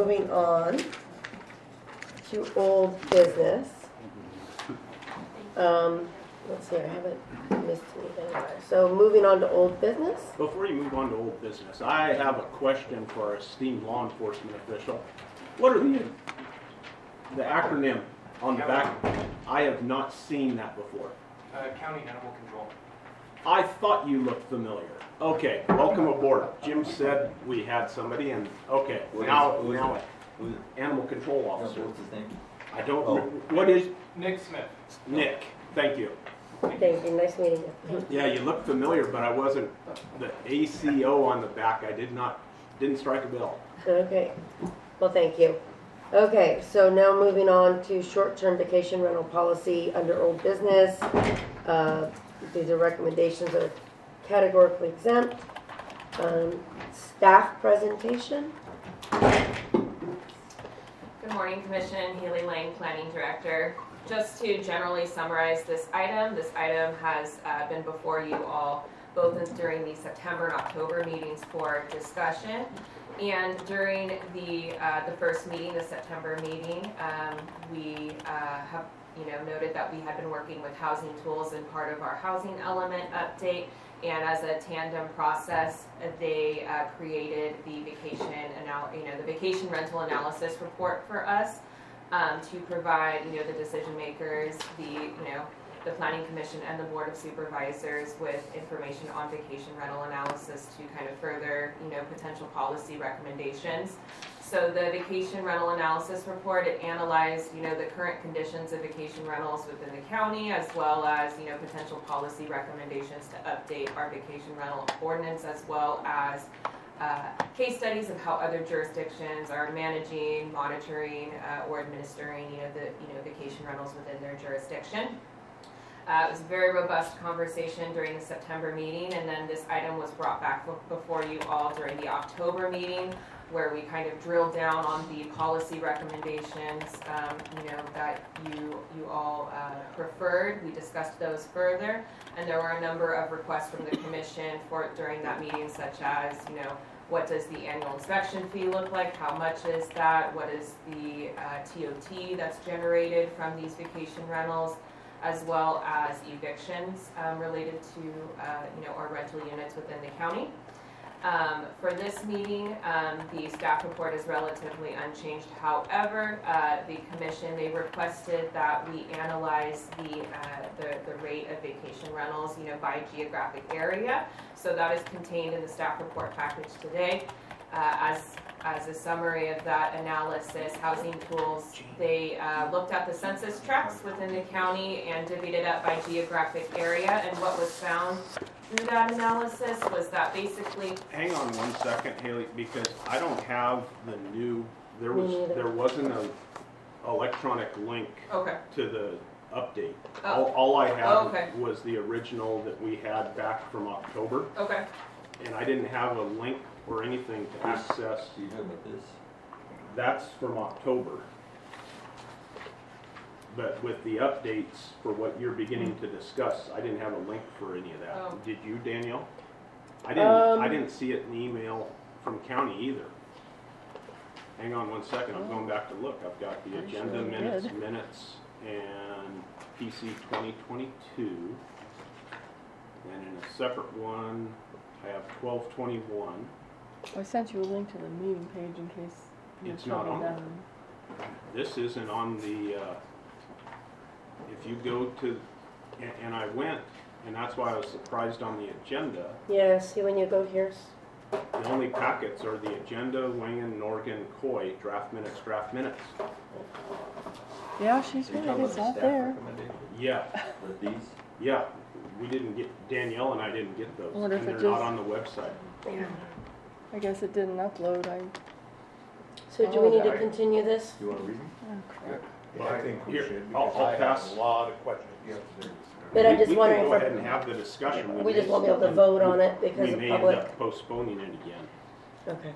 moving on to old business. Let's see, I haven't missed anything. So moving on to old business. Before you move on to old business, I have a question for our esteemed law enforcement official. What are the acronym on the back? I have not seen that before. County Animal Control. I thought you looked familiar. Okay, welcome aboard. Jim said we had somebody, and okay, now animal control officer. What's his name? I don't know. What is Nick Smith. Nick? Thank you. Thank you, nice meeting you. Yeah, you look familiar, but I wasn't the ACO on the back. I didn't strike a bell. Okay, well, thank you. Okay, so now moving on to short-term vacation rental policy under old business. These are recommendations that are categorically exempt. Staff presentation. Good morning, Commission. Haley Lang, Planning Director. Just to generally summarize this item has been before you all both during the September and October meetings for discussion. And during the first meeting, the September meeting, we have noted that we had been working with Housing Tools in part of our housing element update. And as a tandem process, they created the vacation rental analysis report for us to provide the decision makers, the Planning Commission and the Board of Supervisors with information on vacation rental analysis to kind of further potential policy recommendations. So the vacation rental analysis report, it analyzed the current conditions of vacation rentals within the county, as well as potential policy recommendations to update our vacation rental ordinance, as well as case studies of how other jurisdictions are managing, monitoring, or administering the vacation rentals within their jurisdiction. It was a very robust conversation during the September meeting, and then this item was brought back before you all during the October meeting, where we kind of drilled down on the policy recommendations that you all preferred. We discussed those further, and there were a number of requests from the Commission for during that meeting, such as what does the annual inspection fee look like? How much is that? What is the TOT that's generated from these vacation rentals, as well as evictions related to our rental units within the county. For this meeting, the staff report is relatively unchanged. However, the Commission, they requested that we analyze the rate of vacation rentals, by geographic area. So that is contained in the staff report package today. As a summary of that analysis, Housing Tools, they looked at the census tracts within the county and divvied it up by geographic area. And what was found through that analysis was that basically... Hang on one second, Haley, because I don't have the new... There wasn't an electronic link to the update. Oh. All I have was the original that we had back from October. Okay. And I didn't have a link or anything to access. Do you know about this? That's from October. But with the updates for what you're beginning to discuss, I didn't have a link for any of that. Oh. Did you, Danielle? I didn't see it in the email from county either. Hang on one second, I'm going back to look. I've got the agenda, minutes, and PC 2022. And in a separate one, I have 1221. I sent you a link to the meeting page in case It's not on there. This isn't on the, if you go to, and I went, and that's why I was surprised on the agenda. Yeah, see when you go here. The only packets are the agenda, Wangan, Norgan, Coy, draft minutes. Yeah, she's right. It's all there. Yeah. These? Yeah. We didn't get, Danielle and I didn't get those. And they're not on the website. Yeah. I guess it didn't upload. So do we need to continue this? You want to read them? Oh, crap. Well, I think we Here, should, I'll because I have pass. a lot of questions. But I'm just we wondering can go if ahead and have the discussion. we just won't be able to vote on it because we of may public. end up postponing it again. Okay.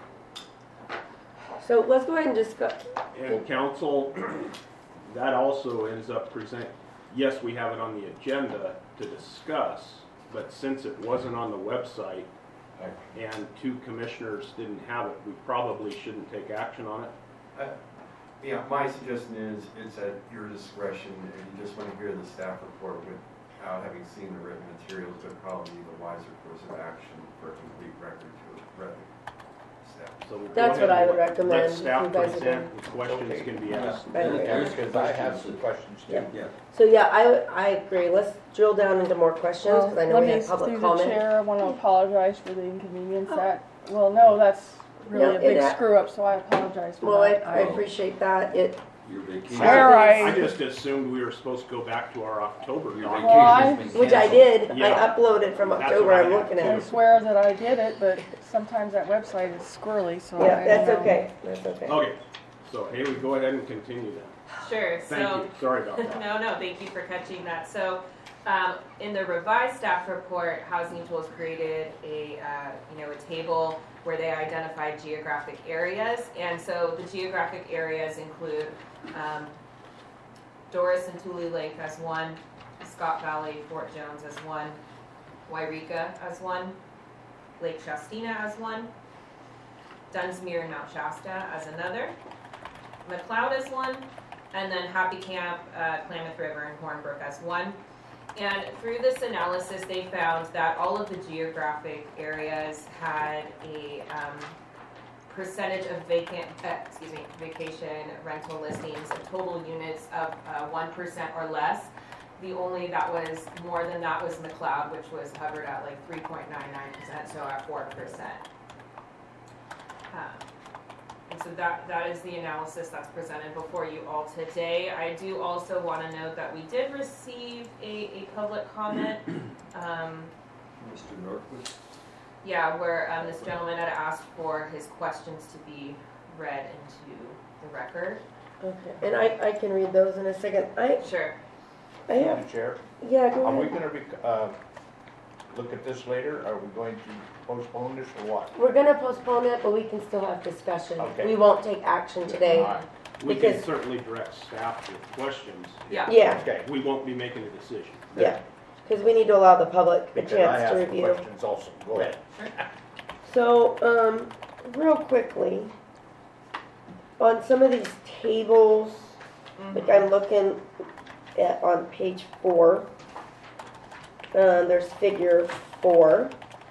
So let's go ahead and discuss. And council, that also ends up yes, we have it on the agenda to discuss, but since it wasn't on the website, and 2 commissioners didn't have it, we probably shouldn't take action on it. Yeah, my suggestion is, it's at your discretion, if you just want to hear the staff report without having seen the written materials, but probably the wiser course of action for a complete record to read the staff. So we'll go That's ahead what I and would recommend, Let if staff you guys are present, the questions can be asked. Because I have some questions too. Yeah. So yeah, I agree. Let's drill down into more questions because I know Let we me, had public through comment. the chair, I want to apologize for the inconvenience that, well, no, that's really No, a big it- screw up, so I apologize for Well, I that. appreciate that. Your vacation. Where I I- just assumed we were supposed to go back to our October Your document. Well, I- vacation's been Which I canceled. did. Yeah. I uploaded from That's October. what I I'm had. looking I at it. swear that I did it, but sometimes that website is squirrely, so Yeah, I that's don't know. okay. That's okay. Okay, so Haley, go ahead and continue then. Sure, Thank so, you, sorry about that. no, thank you for catching that. So, in the revised staff report, Housing Tools created a table where they identified geographic areas. And so the geographic areas include Doris and Tule Lake as one, Scott Valley, Fort Jones as one, Wairika as one, Lake Shastina as one, Dunsmuir and Mount Shasta as another, McLeod as one, and then Happy Camp, Klamath River, and Hornbrook as one. And through this analysis, they found that all of the geographic areas had a percentage of vacation rental listings of total units of 1% or less. The only that was more than that was McLeod, which was hovered at like 3.99%, so at 4%. And so that is the analysis that's presented before you all today. I do also want to note that we did receive a public comment. Mr. Norquist? Yeah, where this gentleman had asked for his questions to be read into the record. Okay. And I can read those in a second. Sure. I have, Madam Chair, yeah, go are we ahead. gonna look at this later? Are we going to postpone this or what? We're gonna postpone it, but we can still have discussion. Okay. We won't take action today. All right. We can Because- certainly direct staff with questions. Yeah. Yeah, Okay. We won't be making a decision. yeah. Because we need to allow the public a Because I chance to have some review. questions also. Go ahead. So, real quickly, on some of these tables, like I'm looking at on page 4, there's figure 4.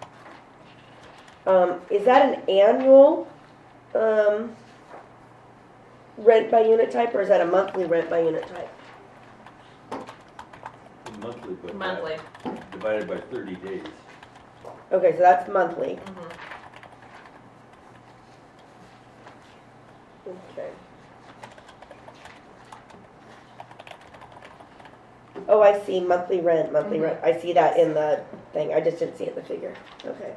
Is that an annual rent by unit type, or is that a monthly rent by unit type? Monthly, but Monthly. divided by 30 days. Okay, so that's monthly. Okay. Oh, I see, monthly rent, I see that in the thing, I just didn't see it in the figure, okay.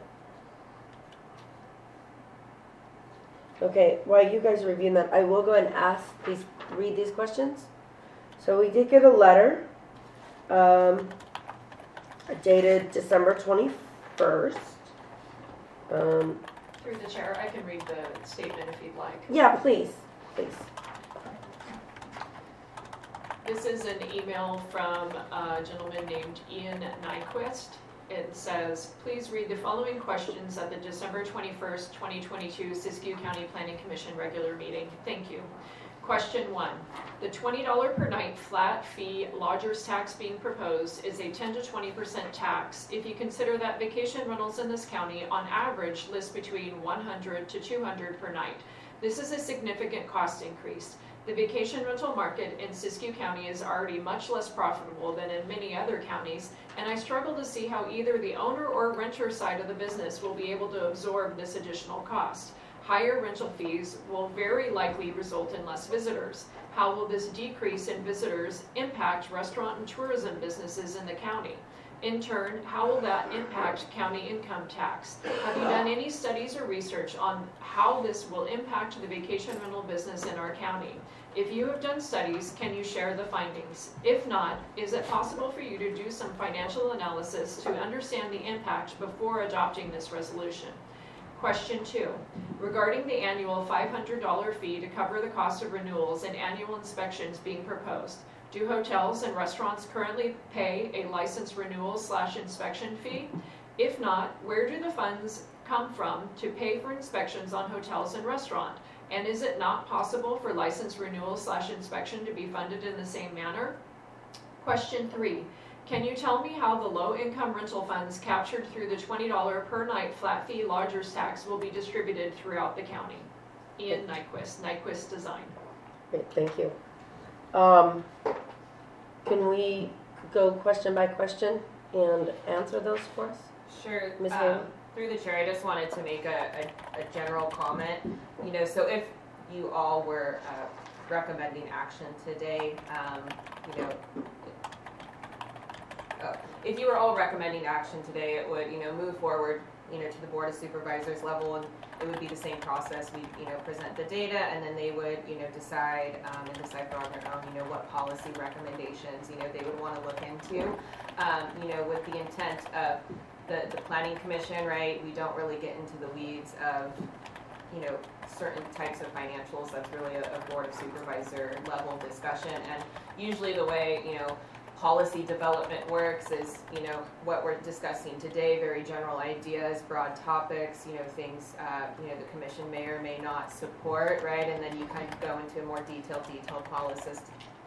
Okay, while you guys are reviewing that, I will go ahead and read these questions. So we did get a letter, dated December 21st. Through the chair, I can read the statement if you'd like. Yeah, please. This is an email from a gentleman named Ian Nyquist. It says, please read the following questions at the December 21st, 2022 Siskiyou County Planning Commission regular meeting. Thank you. Question 1. The $20 per night flat fee lodger's tax being proposed is a 10 to 20% tax if you consider that vacation rentals in this county on average list between 100 to 200 per night. This is a significant cost increase. The vacation rental market in Siskiyou County is already much less profitable than in many other counties, and I struggle to see how either the owner or renter side of the business will be able to absorb this additional cost. Higher rental fees will very likely result in less visitors. How will this decrease in visitors impact restaurant and tourism businesses in the county? In turn, how will that impact county income tax? Have you done any studies or research on how this will impact the vacation rental business in our county? If you have done studies, can you share the findings? If not, is it possible for you to do some financial analysis to understand the impact before adopting this resolution? Question 2. Regarding the annual $500 fee to cover the cost of renewals and annual inspections being proposed, do hotels and restaurants currently pay a license renewal / inspection fee? If not, where do the funds come from to pay for inspections on hotels and restaurant? And is it not possible for license renewal/inspection to be funded in the same manner? Question 3, can you tell me how the low-income rental funds captured through the $20 per night flat fee lodger's tax will be distributed throughout the county? Ian Nyquist, Nyquist Design. Great, thank you. Can we go question by question and answer those for us? Sure. Ms. Haley? Through the chair, I just wanted to make a general comment. So if you all were recommending action today, if you were all recommending action today, it would, move forward, to the Board of Supervisors level, and it would be the same process. We, present the data, and then they would, decide and decipher on their own, what policy recommendations, they would want to look into, with the intent of the Planning Commission, right? We don't really get into the weeds of, certain types of financials. That's really a Board of Supervisor level discussion, and usually the way, policy development works is, what we're discussing today, very general ideas, broad topics, things, the commission may or may not support, right? And then you kind of go into a more detailed process,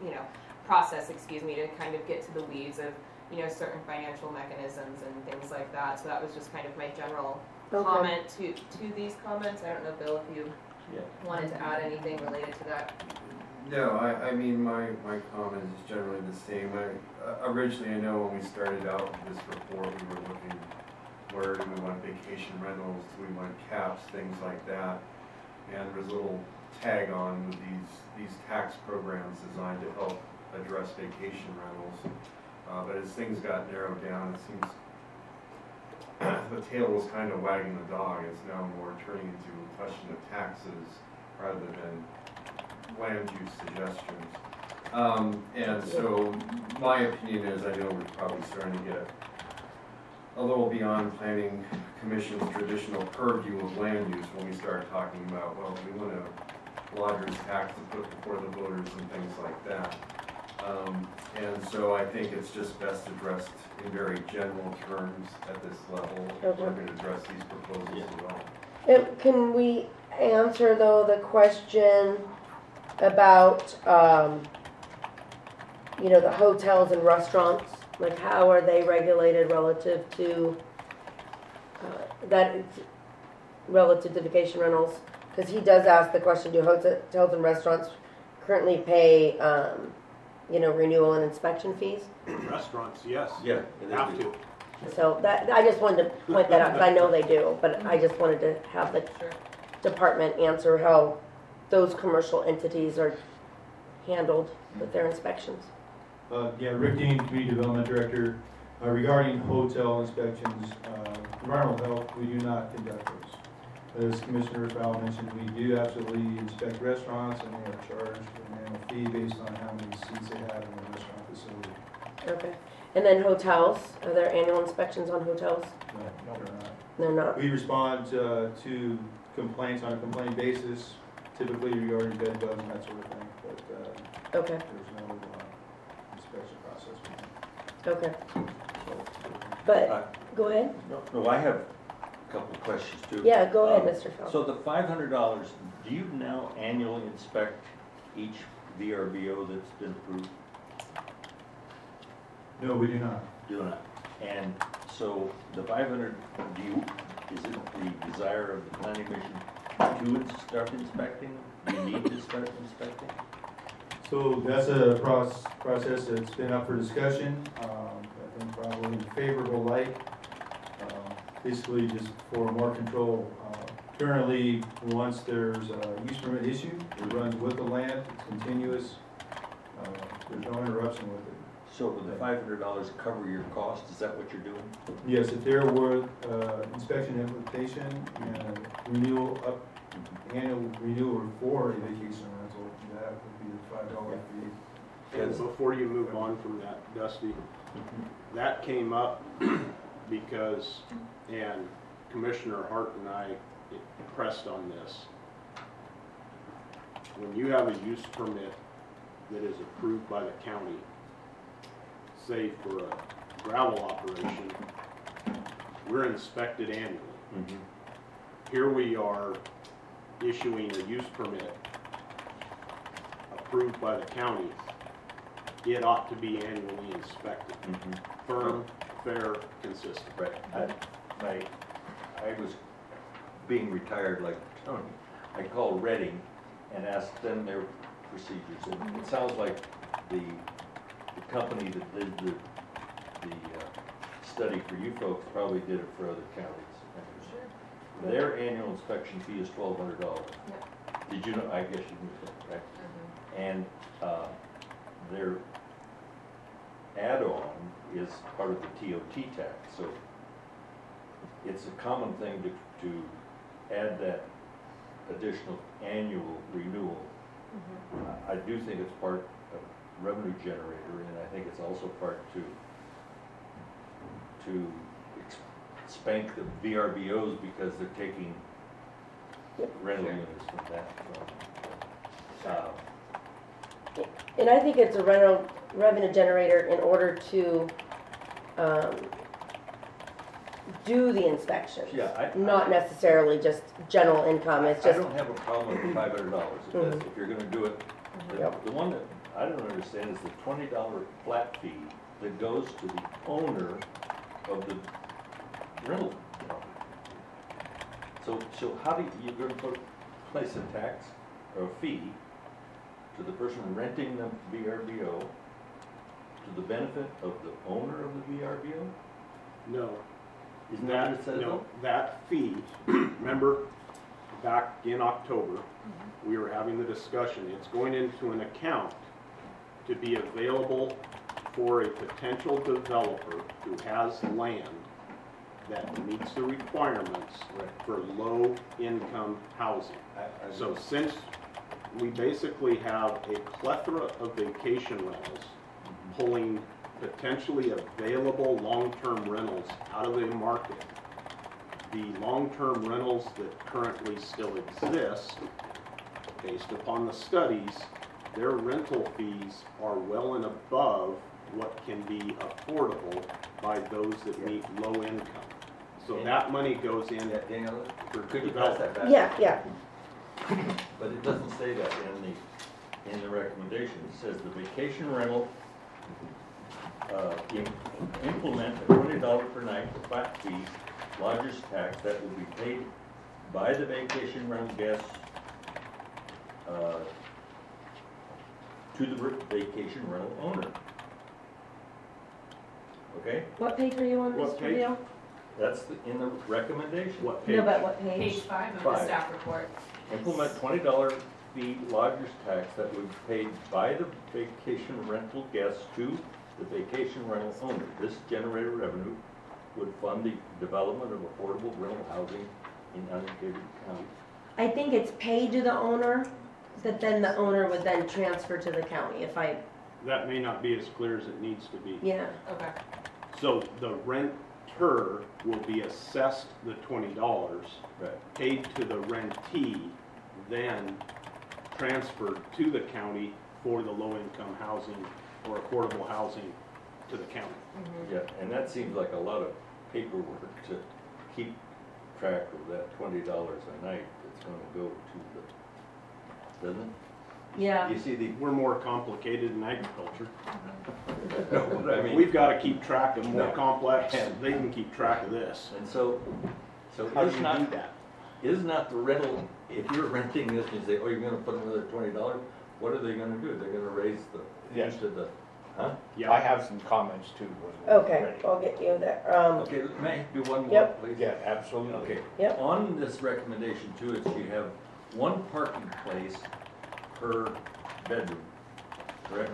to kind of get to the weeds of, certain financial mechanisms and things like that. So that was just kind of my general comment to these comments. I don't know, Bill, if you wanted to add anything related to that. No, I mean, my comment is generally the same. Originally, I know when we started out with this report, we were looking, where do we want vacation rentals, do we want caps, things like that. And there's a little tag on with these tax programs designed to help address vacation rentals. But as things got narrowed down, it seems the tail was kind of wagging the dog. It's now more turning into a question of taxes rather than land use suggestions. And so my opinion is, I know we're probably starting to get a little beyond Planning Commission's traditional purview of land use when we start talking about, well, we want a lodger's tax to put before the voters and things like that. And so I think it's just best addressed in very general terms at this level. We're going to address these proposals as well. Can we answer, though, the question about, the hotels and restaurants? Like, how are they regulated relative to relative to vacation rentals? Because he does ask the question, do hotels and restaurants currently pay, renewal and inspection fees? Restaurants, yes. Yeah. Have to. So that, I just wanted to point that out, because I know they do, but I just wanted to have the department answer how those commercial entities are handled with their inspections. Rick Dean, Community Development Director. Regarding hotel inspections, environmental health, we do not conduct those. As Commissioner Fowle mentioned, we do absolutely inspect restaurants, and they are charged an annual fee based on how many seats they have in the restaurant facility. Okay. And then hotels, are there annual inspections on hotels? No, they're not. They're not. We respond to complaints on a complaint basis, typically regarding bed bugs and that sort of thing, but Okay. there's no inspection process. Okay. But, go ahead. No, I have a couple of questions too. Yeah, go ahead, Mr. Fowle. So the $500, do you now annually inspect each VRBO that's been approved? No, we do not. Do not. And so the 500, is it the desire of the Planning Commission to start inspecting? Do you need to start inspecting? So that's a process that's been up for discussion. I think probably in favorable light. Basically just for more control. Currently, once there's a use permit issued, it runs with the land, it's continuous. There's no interruption with it. So would the $500 cover your cost? Is that what you're doing? Yes, if there were inspection implementation and annual renewal for a vacation rental, that would be the $5 fee. And before you move on from that, Dusty, that came up because, and Commissioner Hart and I pressed on this. When you have a use permit that is approved by the county, say for a gravel operation, we're inspected annually. here we are issuing a use permit approved by the county. It ought to be annually inspected. Firm, fair, consistent. Right. I was being retired like Tony. I called Reading and asked them their procedures. And it sounds like the company that did the study for you folks probably did it for other counties. Their annual inspection fee is $1,200. Did you know? I guess you knew that, right? And their add-on is part of the TOT tax. So it's a common thing to add that additional annual renewal. I do think it's part of revenue generator, and I think it's also part to spank the VRBOs because they're taking rental units from that. And I think it's a revenue generator in order to do the inspections. Yeah, Not necessarily just general income, it's I just, don't have a problem with $500 if you're gonna do it. Yep. The one that I don't understand is the $20 flat fee that goes to the owner of the rental. So how do you're gonna place a tax or a fee to the person renting the VRBO to the benefit of the owner of the VRBO? No. Isn't that what it says? No, that fee, remember, back in October, we were having the discussion, it's going into an account to be available for a potential developer who has land that meets the requirements for low-income housing. So since we basically have a plethora of vacation rentals pulling potentially available long-term rentals out of the market, the long-term rentals that currently still exist, based upon the studies, their rental fees are well and above what can be affordable by those that meet low income. So that money goes in Daniel, for could you pass that back? yeah. But it doesn't say that in the recommendation. It says the vacation rental, implement a $20 per night flat fee, lodger's tax that will be paid by the vacation rental guests to the vacation rental owner. Okay? What page are you on, What Mr. page? Deal? That's in the recommendation. what page? No, but what Page page? 5 of the Five. staff report. Implement $20 fee lodger's tax that would be paid by the vacation rental guests to the vacation rental owner. This generated revenue would fund the development of affordable rental housing in unincorporated counties. I think it's paid to the owner, that then the owner would then transfer to the county, if I, That may not be as clear as it needs to be. yeah. Okay. So the renter will be assessed the $20, Right. paid to the rentee, then transferred to the county for the low-income housing or affordable housing to the county. Yeah, and that seems like a lot of paperwork to keep track of that $20 a night that's gonna go to the, doesn't it? Yeah. You see the, We're more complicated in agriculture. no, what I mean, We've got to keep track of more No. complex, they can keep track of this. and so How do is you not, do that? is not the rental, if you're renting this and you say, oh, you're gonna put another $20, what are they gonna do? They're gonna raise the Yes. fees to the, huh? I Yeah, have some comments too. Okay, I'll get you there. Okay, may I do one more, Yep. please? Yeah, absolutely. Okay. Yep. On this recommendation too, is you have one parking place per bedroom, correct?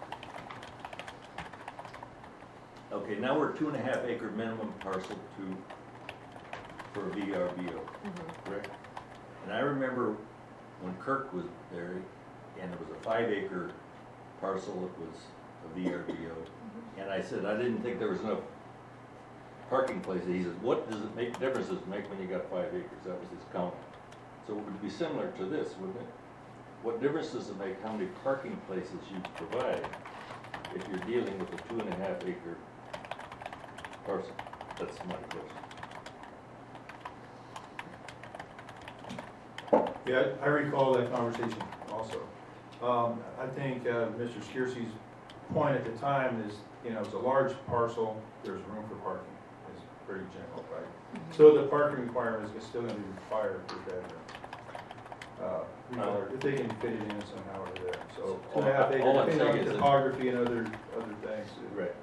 Okay, now we're 2.5 acre minimum parcel for VRBO, correct? And I remember when Kirk was there, and it was a 5 acre parcel that was a VRBO. And I said, I didn't think there was enough parking places. He says, what does it make, difference does it make when you got 5 acres? That was his comment. So it would be similar to this, wouldn't it? What difference does it make how many parking places you provide if you're dealing with a 2.5 acre parcel? That's my question. Yeah, I recall that conversation also. I think Mr. Skiersey's point at the time is, it's a large parcel, there's room for parking, is pretty general, right? So the parking requirement is still gonna be required per bedroom. If they can fit it in somehow over there, so 2.5 acres, all I'm depending on saying is that- topography and other things. Right.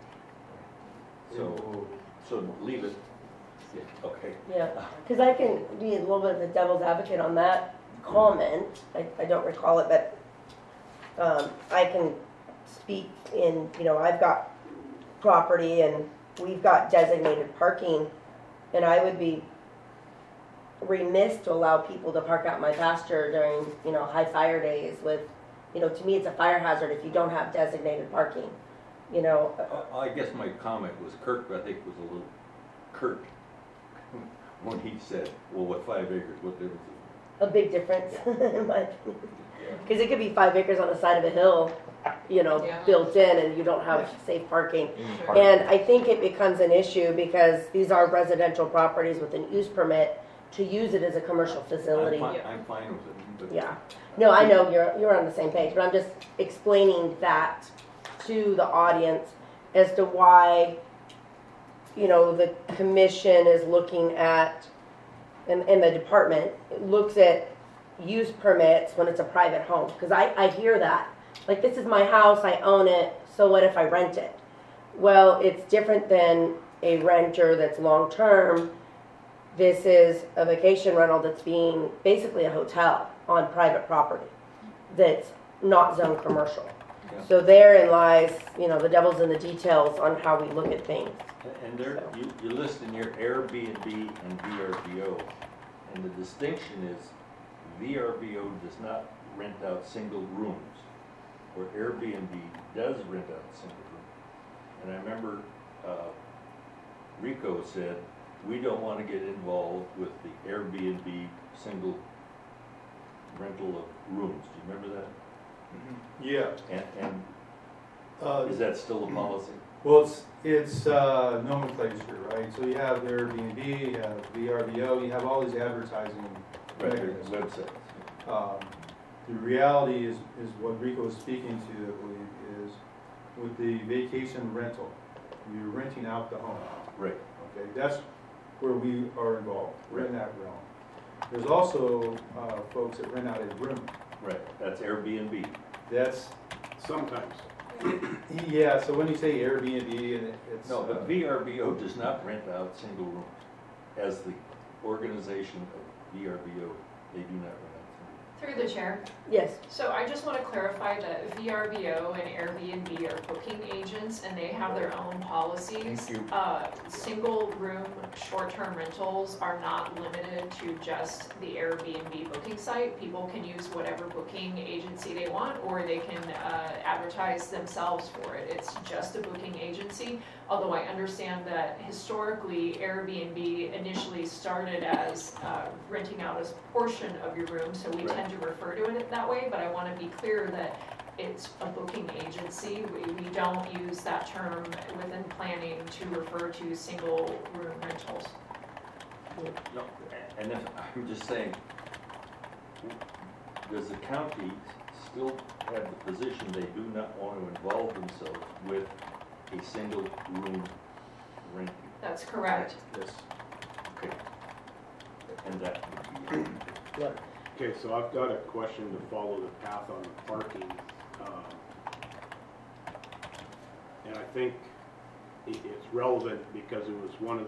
So leave it. Yeah, okay. Yeah, because I can be a little bit of the devil's advocate on that comment. I don't recall it, but I can speak in, I've got property and we've got designated parking, and I would be remiss to allow people to park out my pasture during, high fire days with, to me, it's a fire hazard if you don't have designated parking, I guess my comment was Kirk, I think was a little curt when he said, well, with 5 acres, what difference is a big difference. Because it? it could be 5 acres on the side of a hill, Yeah. built in, and you don't have safe parking. Sure. And I think it becomes an issue because these are residential properties with an use permit to use it as a commercial facility. I'm fine with it. But Yeah. No, I know you're on the same page, but I'm just explaining that to the audience as to why, the commission is looking at, and the department looks at use permits when it's a private home. Because I hear that. Like, this is my house, I own it, so what if I rent it? Well, it's different than a renter that's long-term. This is a vacation rental that's being basically a hotel on private property that's not zone commercial. Yeah. So therein lies, the devil's in the details on how we look at things. And there, you list in your Airbnb and VRBO, and the distinction is VRBO does not rent out single rooms, where Airbnb does rent out single rooms. And I remember Rico said, we don't want to get involved with the Airbnb single rental of rooms. Do you remember that? Yeah. And is that still a policy? Well, it's nomenclature, right? So you have Airbnb, you have VRBO, you have all these advertising Right, their mechanisms. website. The reality is what Rico is speaking to, I believe, is with the vacation rental, you're renting out the home. Right. Okay, that's where we are involved. We're in that realm. There's also folks that rent out a room. Right, that's Airbnb. That's, Sometimes. yeah, so when you say Airbnb, and it's... No, but VRBO does not rent out single rooms. As the organization of VRBO, they do not rent out Through the chair. Yes. So I just want to clarify that VRBO and Airbnb are booking agents and they have their own policies. Thank you. Single room short-term rentals are not limited to just the Airbnb booking site. People can use whatever booking agency they want, or they can advertise themselves for it. It's just a booking agency. Although I understand that historically Airbnb initially started as renting out a portion of your room, so we Right. tend to refer to it that way, but I want to be clear that it's a booking agency. We don't use that term within planning to refer to single room rentals. No, and then I'm just saying, does the county still have the position they do not want to involve themselves with a single room renting? That's correct. Yes. Okay. And that would be, Yep. Okay, so I've got a question to follow the path on the parking. And I think it's relevant because it was one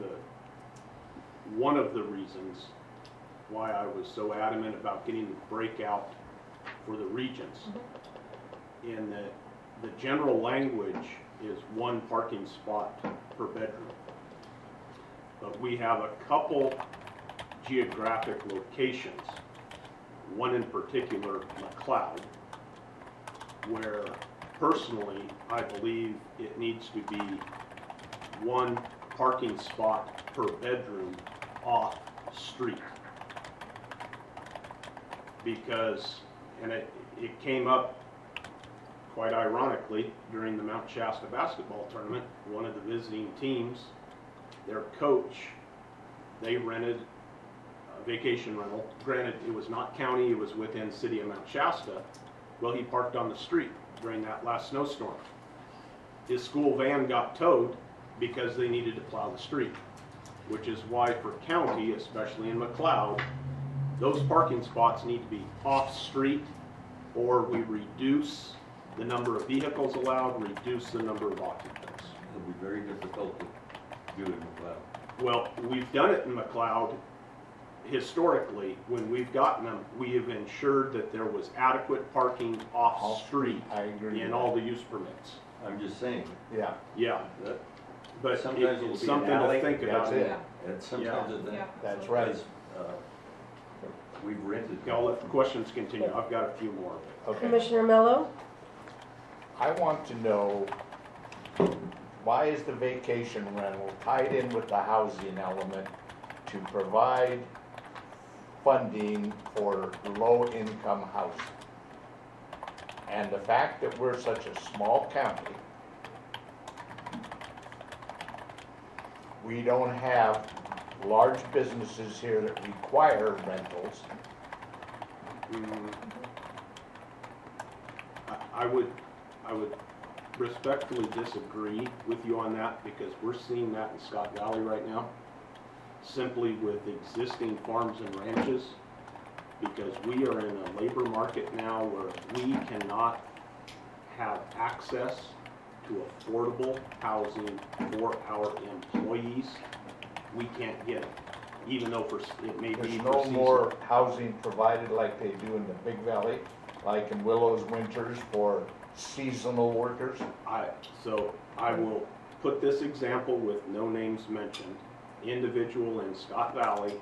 of the reasons why I was so adamant about getting the breakout for the regions. In that the general language is 1 parking spot per bedroom. But we have a couple geographic locations, one in particular, McLeod, where personally I believe it needs to be 1 parking spot per bedroom off street. Because, and it came up quite ironically during the Mount Shasta basketball tournament, one of the visiting teams, their coach, they rented a vacation rental. Granted, it was not county, it was within city of Mount Shasta. Well, he parked on the street during that last snowstorm. His school van got towed because they needed to plow the street, which is why for county, especially in McLeod, those parking spots need to be off-street, or we reduce the number of vehicles allowed, reduce the number of occupants. It'll be very difficult to do in McLeod. Well, we've done it in McLeod. Historically, when we've gotten them, we have ensured that there was adequate parking off-street I agree. in all the use permits. I'm just saying, Yeah, Yeah, that, but Sometimes it'll it's be something an alley, to think about. that's it. and sometimes it's Yeah. That's right. because, we've rented. Okay, I'll let the questions continue. I've got a few more. Okay. Commissioner Mello? I want to know, why is the vacation rental tied in with the housing element to provide funding for low-income housing? And the fact that we're such a small county, we don't have large businesses here that require rentals. I would respectfully disagree with you on that, because we're seeing that in Scott Valley right now, simply with existing farms and ranches, because we are in a labor market now where we cannot have access to affordable housing for our employees. We can't get it, even though it may be There's for no season. more housing provided like they do in the Big Valley, like in Willows Winters for seasonal workers. So I will put this example with no names mentioned. Individual in Scott Valley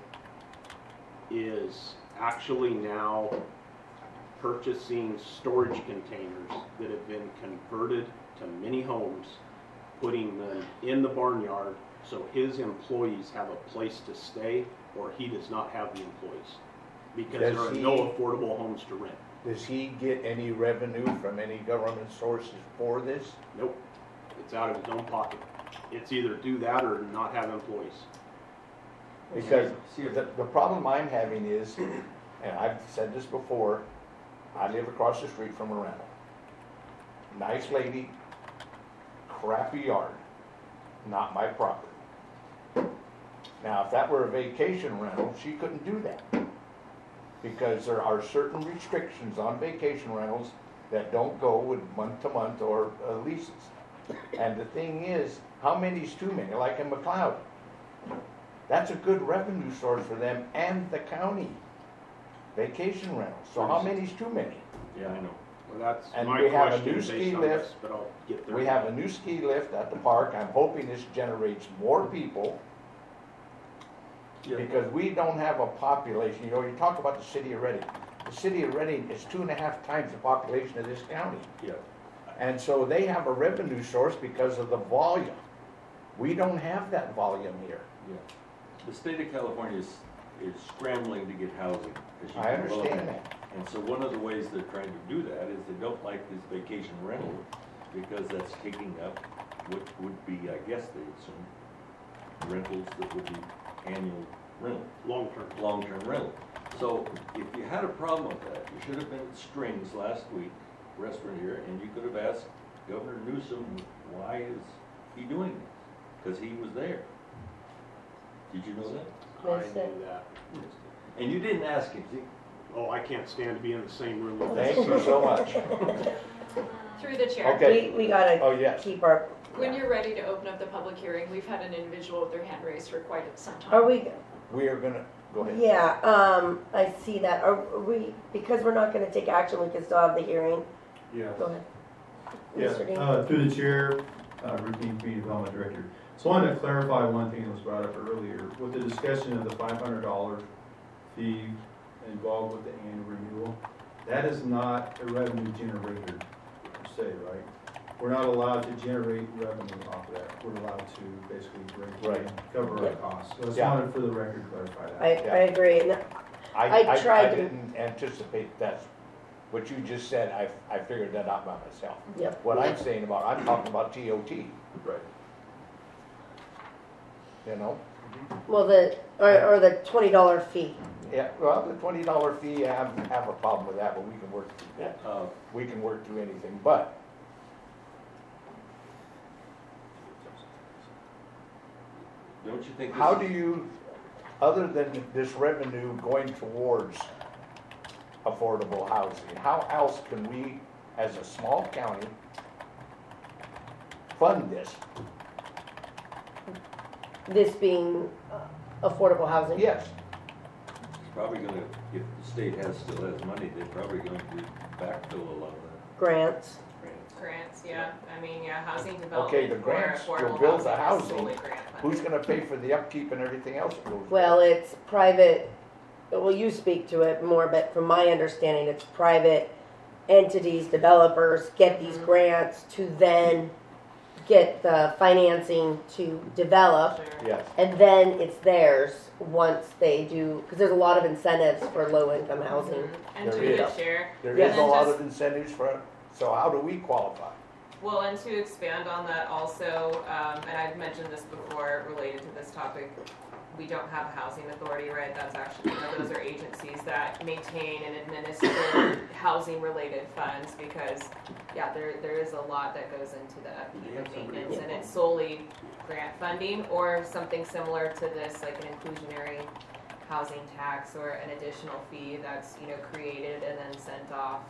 is actually now purchasing storage containers that have been converted to mini homes, putting them in the barnyard so his employees have a place to stay, or he does not have the employees, because there are no affordable homes to rent. Does he get any revenue from any government sources for this? Nope, it's out of his own pocket. It's either do that or not have employees. Because the problem I'm having is, and I've said this before, I live across the street from a rental. Nice lady, crappy yard, not my property. Now, if that were a vacation rental, she couldn't do that. Because there are certain restrictions on vacation rentals that don't go with month-to-month or leases. And the thing is, how many's too many? Like in McLeod, that's a good revenue source for them and the county. Vacation rentals. So how many's too many? Yeah, I know. Well, that's And my we have a question new based ski on lift. this, but I'll get there. We have a new ski lift at the park. I'm hoping this generates more people Yeah. because we don't have a population. You know, you talk about the city of Reading. The city of Reading is 2.5 times the population of this county. Yeah. And so they have a revenue source because of the volume. We don't have that volume here. Yeah. The state of California is scrambling to get housing. as you I can well understand imagine. that. And so one of the ways they're trying to do that is they don't like this vacation rental because that's taking up what would be, I guess they assume, rentals that would be annual rental, Long-term. long-term rental. So if you had a problem with that, you should have been at Strings last week, restaurant here, and you could have asked Governor Newsom, why is he doing this? Because he was there. Did you know that? I Missed it. knew that. And you didn't ask him, see? Oh, I can't stand to be in the same room with Thank this. you so much. Through the chair. Okay. We gotta Oh, yes. keep our, When you're ready to open up the public hearing, we've had an individual with their hand raised for quite some time. are we, We are gonna, go ahead. yeah, I see that. Are we, because we're not gonna take action, we can still have the hearing. Yeah. Go ahead. Yeah, Mr. Dean? through the chair, Routine Community Development Director. So I wanted to clarify one thing that was brought up earlier, with the discussion of the $500 fee involved with the annual renewal. That is not a revenue generator per se, right? We're not allowed to generate revenue off of that. We're allowed to basically break even, cover our costs. So I just Yeah. wanted for the record to clarify that. I agree. And I tried to- didn't anticipate that. What you just said, I figured that out by myself. Yep. What I'm saying about, I'm talking about TOT, Right. you know? Well, or the $20 fee. Yeah, well, the $20 fee, I have a problem with that, but we can work through that. We can work through anything, but Don't you think? how do you, other than this revenue going towards affordable housing, how else can we, as a small county, fund this? This being affordable housing? Yes, It's probably gonna, if the state still has money, they're probably going to backfill a lot of that. Grants. Grants, yeah, I mean, yeah, housing okay, development the for grants will affordable build the housing is housing. solely grant Who's funded. gonna pay for the upkeep and everything else that goes with it? Well, it's private, well, you speak to it more, but from my understanding, it's private entities, developers get these grants to then get the financing to develop, Sure. Yes, and then it's theirs once they do, because there's a lot of incentives for low-income housing. Mhm. And There to is. the share. there Yes. is a lot of incentives for, so how do we qualify? Well, and to expand on that also, and I've mentioned this before related to this topic, we don't have a housing authority, right? That's actually, those are agencies that maintain and administer housing-related funds because, yeah, there is a lot that goes into the upkeep and maintenance, and it's solely grant funding or something similar to this, like an inclusionary housing tax or an additional fee that's, created and then sent off,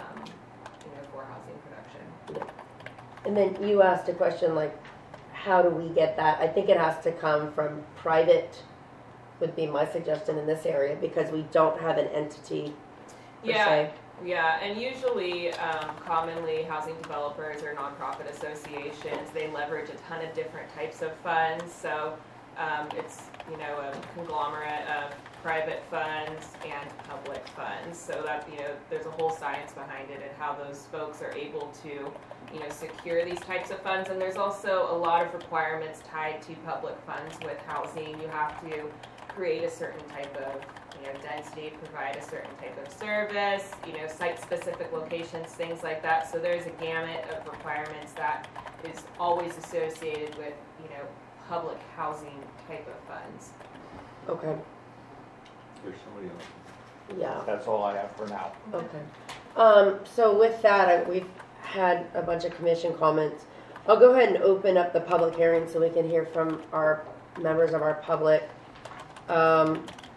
for housing production. And then you asked a question like, how do we get that? I think it has to come from private, would be my suggestion in this area, because we don't have an entity per Yeah, se. yeah, and usually, commonly, housing developers or nonprofit associations, they leverage a ton of different types of funds, so, it's, a conglomerate of private funds and public funds, so that, there's a whole science behind it and how those folks are able to, secure these types of funds, and there's also a lot of requirements tied to public funds with housing. You have to create a certain type of, density, provide a certain type of service, site-specific locations, things like that. So there's a gamut of requirements that is always associated with, public housing type of funds. Okay, There's somebody else. yeah, That's all I have for now. okay. So with that, we've had a bunch of commission comments. I'll go ahead and open up the public hearing so we can hear from our members of our public. I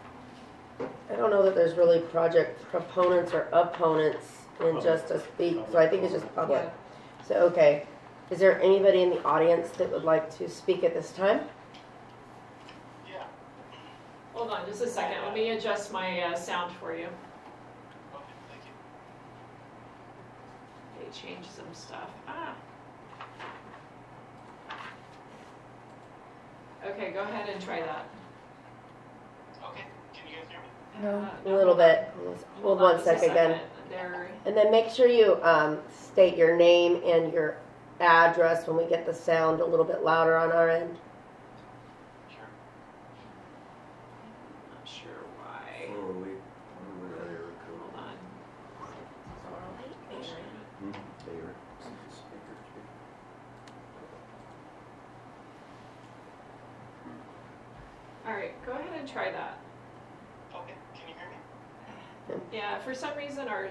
don't know that there's really project proponents or opponents in just a speak, so I think it's just public. So, okay, is there anybody in the audience that would like to speak at this time? Hold on just a second, let me adjust my sound for you. They changed some stuff. Okay, go ahead and try that. Okay, can you guys hear me? No. A little bit. Hold on one just a sec again. second. There, And then make sure you state your name and your address when we get the sound a little bit louder on our end. Sure. not sure why. Or wait, where that area Hold code. on. There. All right, go ahead and try that. Okay, can you hear me? Yeah, for some reason our,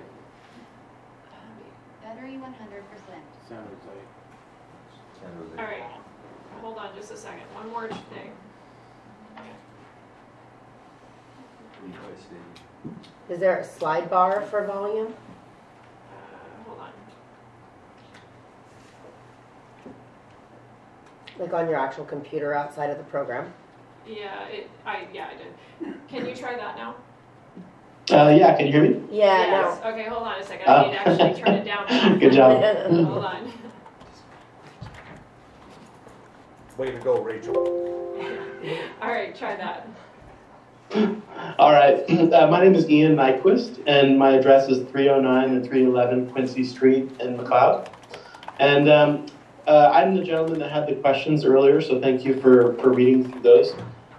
Battery 100%. San Jose. San Jose. all right, hold on just a second, one more thing. Levi Stadium. Is there a slide bar for volume? Hold on. Like on your actual computer outside of the program? Yeah, I did. Can you try that now? Yeah, can you hear me? Yeah, Yes. Okay, hold on a second. I need to actually turn it down. Good job. no. Hold on. Way to go, Rachel. All right, try that. All right. My name is Ian Nyquist, and my address is 309 and 311 Quincy Street in McLeod. And I'm the gentleman that had the questions earlier, so thank you for reading through those.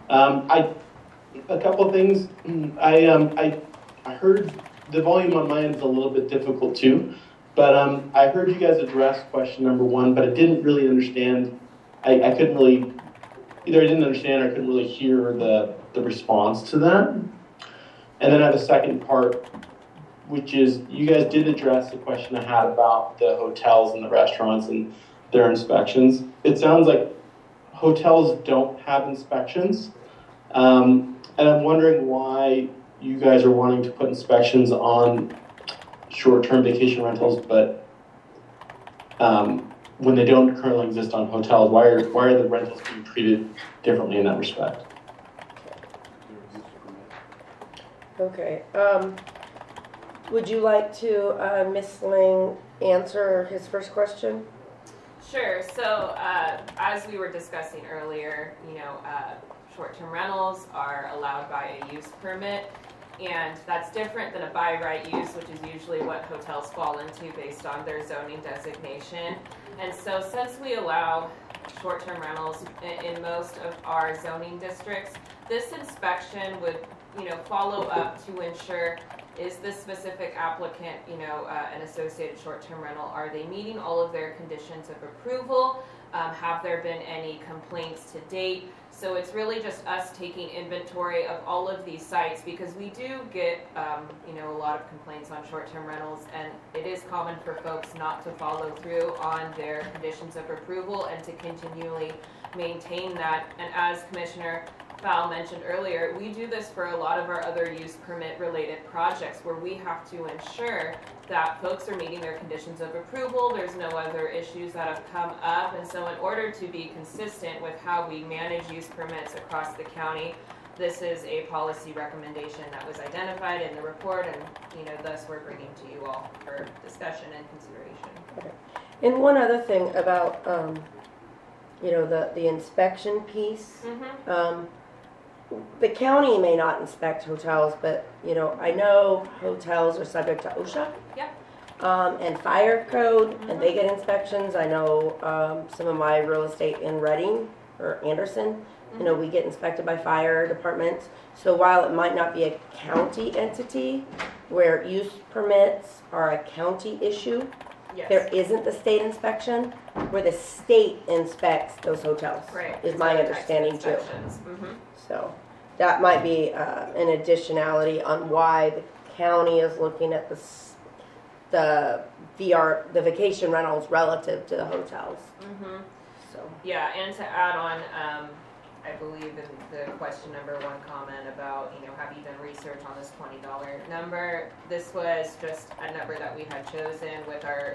A couple of things. I heard the volume on my end is a little bit difficult too, but I heard you guys address question number 1, but I didn't really understand. I couldn't really, either I didn't understand or I couldn't really hear the response to that. And then I have a second part, which is you guys did address the question I had about the hotels and the restaurants and their inspections. It sounds like hotels don't have inspections. And I'm wondering why you guys are wanting to put inspections on short-term vacation rentals, but when they don't currently exist on hotels, why are the rentals being treated differently in that respect? Okay, would you like to, Ms. Lang, answer his first question? Sure. So, as we were discussing earlier, short-term rentals are allowed by a use permit, and that's different than a by right use, which is usually what hotels fall into based on their zoning designation. And so, since we allow short-term rentals in most of our zoning districts, this inspection would, follow up to ensure, is this specific applicant, an associated short-term rental? Are they meeting all of their conditions of approval? Have there been any complaints to date? So it's really just us taking inventory of all of these sites, because we do get, a lot of complaints on short-term rentals, and it is common for folks not to follow through on their conditions of approval and to continually maintain that. And as Commissioner Val mentioned earlier, we do this for a lot of our other use permit related projects where we have to ensure that folks are meeting their conditions of approval, there's no other issues that have come up, and so in order to be consistent with how we manage use permits across the county, this is a policy recommendation that was identified in the report, and thus we're bringing to you all for discussion and consideration. Okay. And one other thing about, the inspection piece. Mm-hmm. The county may not inspect hotels, but, I know hotels are subject to OSHA. Yep. And fire code, and they get inspections. I know some of my real estate in Reading or Anderson, we get inspected by fire departments. So while it might not be a county entity where use permits are a county issue, Yes. there isn't the state inspection where the state inspects those hotels. Right. Is my Other types of understanding too. inspections. Mm-hmm. So that might be an additionality on why the county is looking at the vacation rentals relative to the hotels. Mm-hmm. So Yeah, and to add on, I believe in the question number 1 comment about, have you done research on this $20 number? This was just a number that we had chosen with our,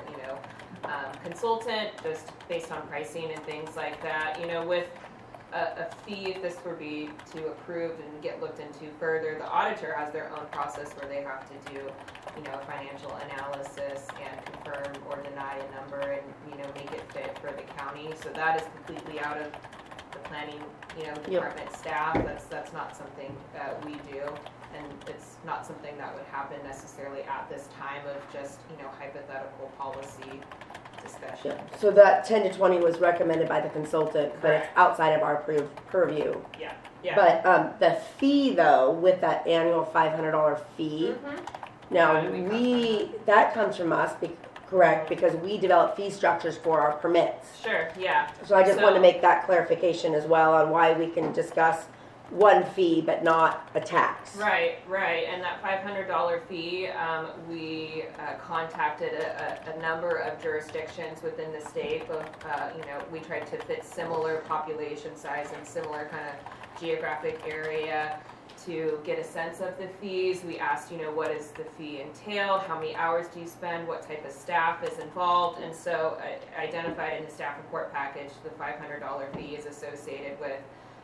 consultant, just based on pricing and things like that. With a fee, if this were be to approved and get looked into further, the auditor has their own process where they have to do, a financial analysis and confirm or deny a number and, make it fit for the county. So that is completely out of the planning, department staff. That's not something that we do, and it's not something that would happen necessarily at this time of just, hypothetical policy discussion. yeah. So that 10 to 20 was recommended by the consultant, but it's outside of our purview. Yeah, yeah. But the fee though, with that annual $500 fee, now How do we that comes from us, correct? Because we develop fee structures for our permits. Sure, yeah. So I just wanted to make that clarification as well on why we can discuss one fee but not a tax. Right, and that $500 fee, we contacted a number of jurisdictions within the state. Both, we tried to fit similar population size and similar kind of geographic area to get a sense of the fees. We asked, what does the fee entail? How many hours do you spend? What type of staff is involved? And so I identified in the staff report package the $500 fee is associated with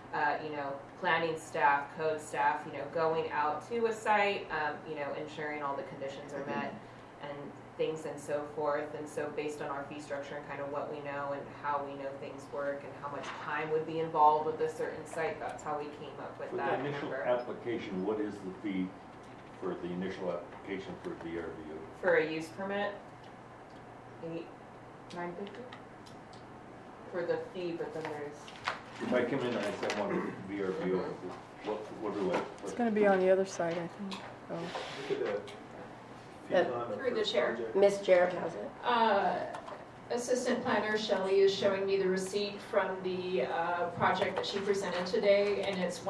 planning staff, code staff, going out to a site, ensuring all the conditions are met and things and so forth. And so based on our fee structure and kind of what we know and how we know things work and how much time would be involved with a certain site, that's how we came up with For that the initial number. application, what is the fee for the initial application for VRBO? For a use permit, $950 for the fee, but then there's If I come in and I say I want a VRBO, what do I? It's going to be on the other side, I think. Oh. Look at the fees on Through the chair. project. Miss Jarrett has it. Assistant Planner Shelley is showing me the receipt from the project that she presented today, and it's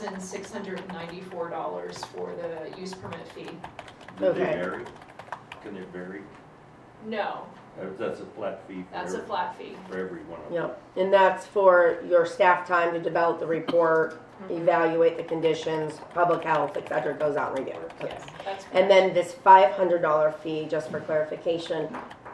$1,694 for the use permit fee. Do they Okay. vary? Can they vary? No, That's a flat fee for that's a flat fee. for every one of them. Yep, and that's for your staff time to develop the report, evaluate the conditions, public health, et cetera, goes out and review. Okay. Yes, that's correct. And then this $500 fee, just for clarification,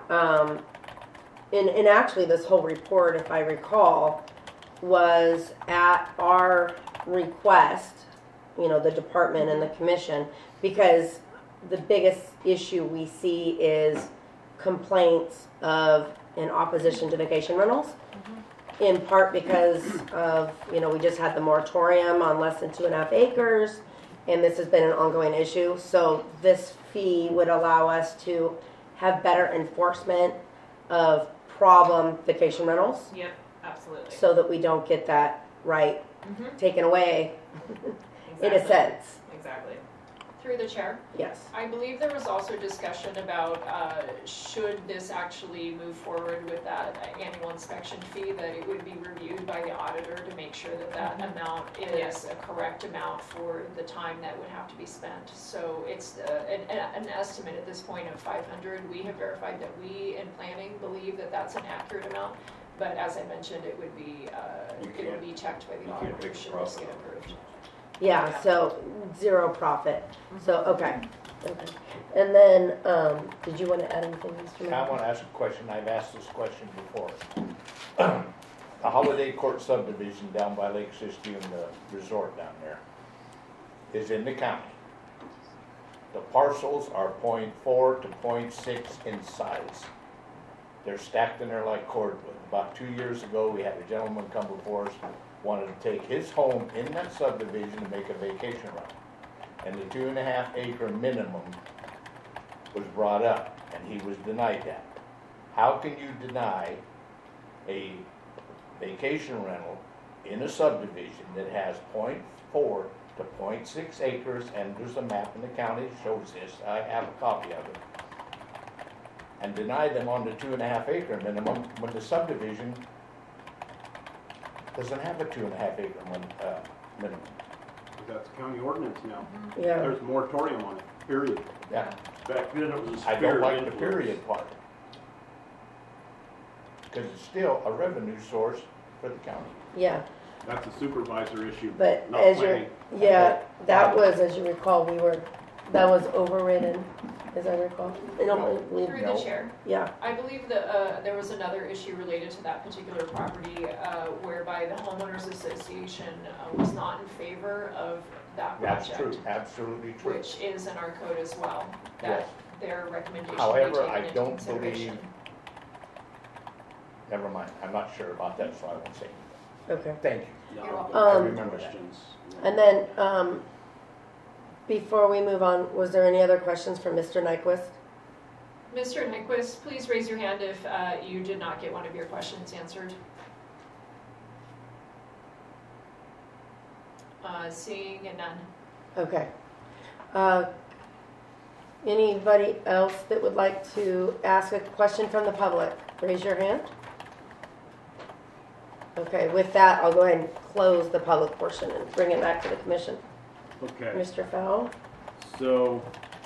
and actually this whole report, if I recall, was at our request, you know, the department and the commission, because the biggest issue we see is complaints of in opposition to vacation rentals. In part because of, you know, we just had the moratorium on less than 2.5 acres, and this has been an ongoing issue. So this fee would allow us to have better enforcement of problem vacation rentals, Yep, absolutely. so that we don't get that right Mhm. taken away, in a Exactly. sense. Exactly. Through the chair, Yes. I believe there was also discussion about should this actually move forward with that annual inspection fee, that it would be reviewed by the auditor to make sure that that amount is a correct amount for the time that would have to be spent. So it's an estimate at this point of 500. We have verified that we in planning believe that that's an accurate amount, but as I mentioned, it would be checked by the you can't auditor take should profit this get on it. approved. Yeah, so 0 profit. So, okay. And then, did you want to add anything, Mr. Mayor? I want to ask a question. I've asked this question before. The Holiday Court subdivision down by Lake Siskiyou and the resort down there is in the county. The parcels are .4 to .6 in size. They're stacked in there like cordwood. About 2 years ago, we had a gentleman come before us, wanted to take his home in that subdivision to make a vacation rental. And the 2.5 acre minimum was brought up, and he was denied that. How can you deny a vacation rental in a subdivision that has .4 to .6 acres, and there's a map in the county that shows this, I have a copy of it, and deny them on the 2.5 acre minimum when the subdivision doesn't have a 2.5 acre minimum? That's county ordinance now. Yeah. There's a moratorium on it, period. Yeah, Back then it was a I sphere don't of like the influence. period part. Because it's still a revenue source for the county. Yeah, That's a supervisor issue, but not as you're, planning. yeah, that was, as you recall, that was overridden, as I recall. I don't believe, Through the No. chair. yeah, I believe that there was another issue related to that particular property whereby the homeowners association was not in favor of that That's project. true, absolutely true. Which is in our code as well, Yes. that their recommendation be However, taken I into don't consideration. Never mind, I'm not sure about that, so I won't say anything. okay. Thank you. No, You're welcome. I Um, remember questions. And then, before we move on, was there any other questions for Mr. Nyquist? Mr. Nyquist, please raise your hand if you did not get one of your questions answered. Seeing none. Okay. Anybody else that would like to ask a question from the public? Raise your hand. Okay, with that, I'll go ahead and close the public portion and bring it back to the commission. Okay, Mr. Fowle? so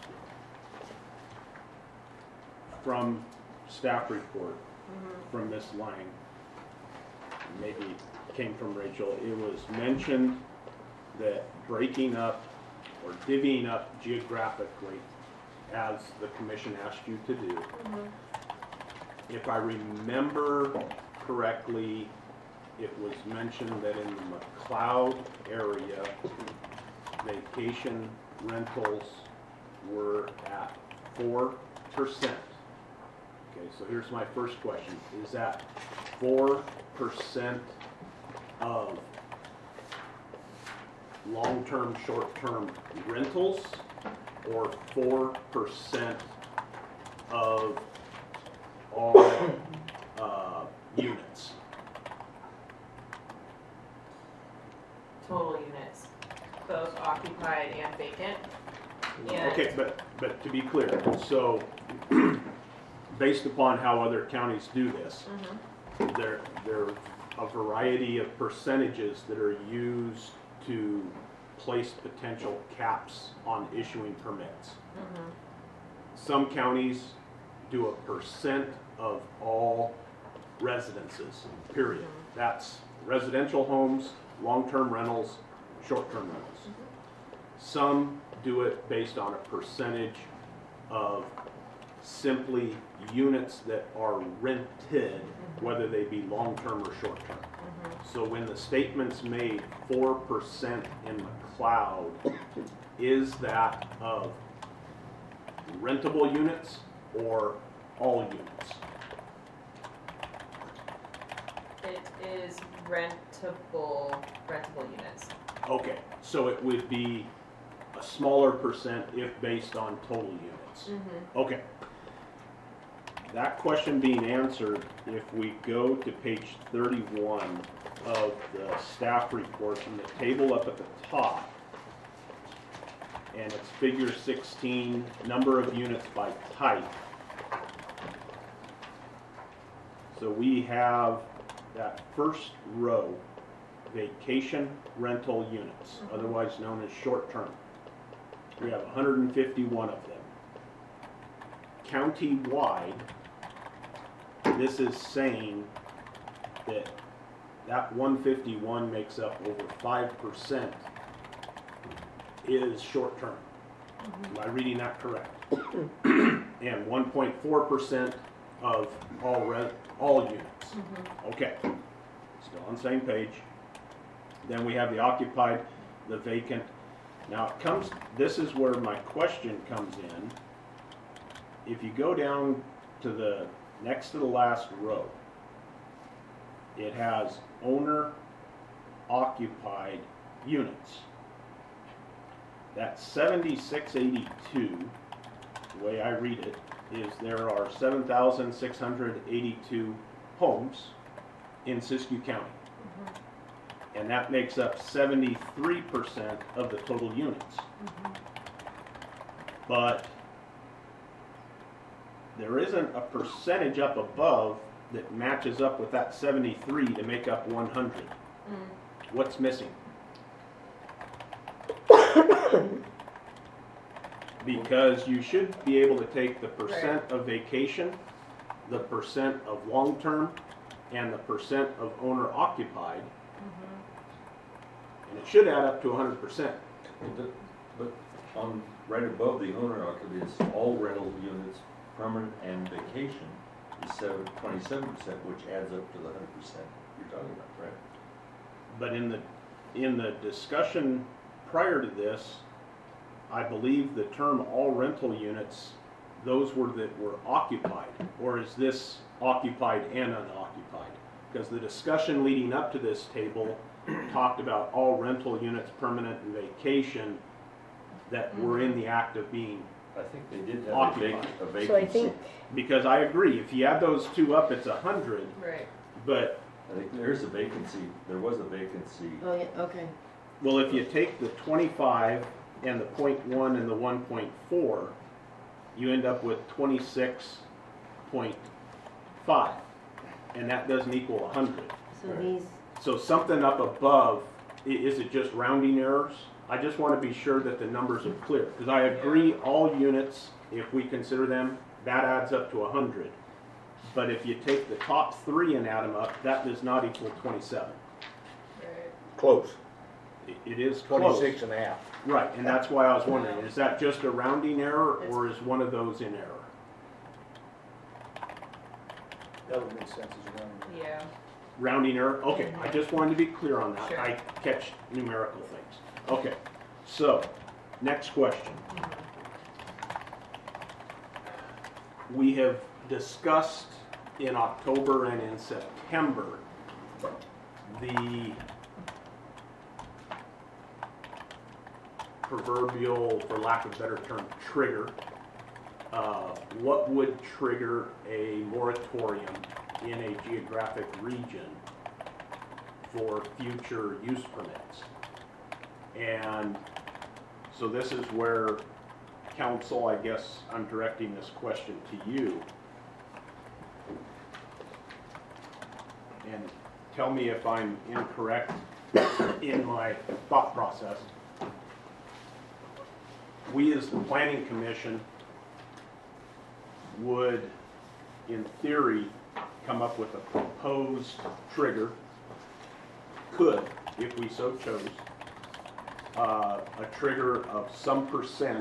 from staff report from Ms. Lang, maybe it came from Rachel, it was mentioned that breaking up or divvying up geographically, as the commission asked you to do. If I remember correctly, it was mentioned that in the McLeod area, vacation rentals were at 4%. Okay, so here's my first question. Is that 4% of long-term, short-term rentals, or 4% of all units? Total units, both occupied and vacant. And Okay, but to be clear, so based upon how other counties do this, Mm-hmm. there are a variety of percentages that are used to place potential caps on issuing permits. Mm-hmm. Some counties do a percent of all residences, period. That's residential homes, long-term rentals, short-term rentals. Some do it based on a percentage of simply units that are rented, whether they be long-term or short-term. So when the statement's made 4% in McLeod, is that of rentable units or all units? It is rentable units. Okay, so it would be a smaller percent if based on total units. Mm-hmm. Okay. That question being answered, if we go to page 31 of the staff report, in the table up at the top, and it's figure 16, number of units by type. So we have that first row, vacation rental units, otherwise known as short-term. We have 151 of them. County-wide, this is saying that that 151 makes up over 5% is short-term. Am I reading that correct? And 1.4% of all units. Okay, still on the same page. Then we have the occupied, the vacant. Now it comes, this is where my question comes in. If you go down to the next to the last row, it has owner occupied units. That 7682, the way I read it, is there are 7,682 homes in Siskiyou County. And that makes up 73% of the total units. But there isn't a percentage up above that matches up with that 73 to make up 100. What's missing? Because you should be able to take the percent of vacation, the percent of long-term, and the percent of owner occupied, and it should add up to 100%. But on, right above the owner occupied is all rental units, permanent and vacation, is 27%, which adds up to the 100% you're talking about, right? But in the discussion prior to this, I believe the term all rental units, those were that were occupied, or is this occupied and unoccupied? Because the discussion leading up to this table talked about all rental units, permanent and vacation, that were in the act of being I think they did have occupied. a vacancy. So I think, Because I agree, if you add those two up, it's 100, Right. but, I think there's a vacancy, there was a vacancy. oh yeah, okay. well, if you take the 25 and the 0.1 and the 1.4, you end up with 26.5, and that doesn't equal 100. So Right. these, So something up above, is it just rounding errors? I just want to be sure that the numbers are clear, because I agree all units, if we consider them, that adds up to 100. But if you take the top three and add them up, that does not equal 27. Right. Close, It is close. 26 and a half. Right, and that's why I was wondering, is that just a rounding error, or is one of those in error? That would make sense as a rounding. Yeah. Rounding error? Okay, I just wanted to be clear on that. Sure. I catch numerical things. Okay, so, next question. We have discussed in October and in September the proverbial, for lack of a better term, trigger. What would trigger a moratorium in a geographic region for future use permits? And so this is where council, I guess I'm directing this question to you. tell me if I'm incorrect in my thought process. We as the planning commission would, in theory, come up with a proposed trigger, could, if we so chose, a trigger of some percent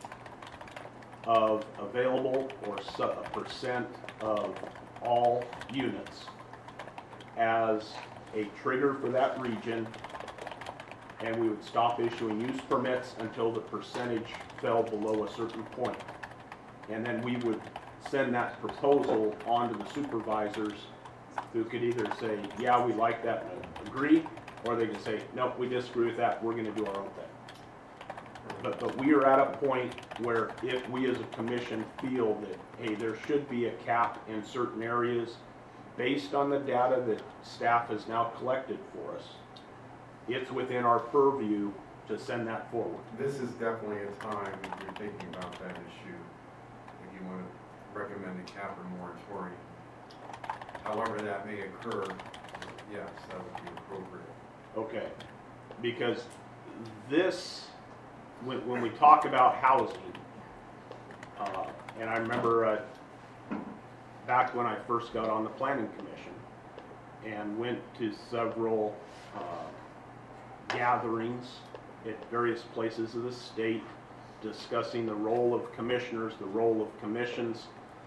of available or a percent of all units as a trigger for that region, and we would stop issuing use permits until the percentage fell below a certain point. And then we would send that proposal on to the supervisors, who could either say, yeah, we like that and agree, or they could say, nope, we disagree with that, we're gonna do our own thing. But we are at a point where if we as a commission feel that, hey, there should be a cap in certain areas based on the data that staff has now collected for us, it's within our purview to send that forward. This is definitely a time if you're thinking about that issue, if you want to recommend a cap or moratorium. However that may occur, yes, that would be appropriate. Okay, because this, when we talk about housing, and I remember back when I first got on the planning commission and went to several gatherings at various places of the state discussing the role of commissioners, the role of commissions.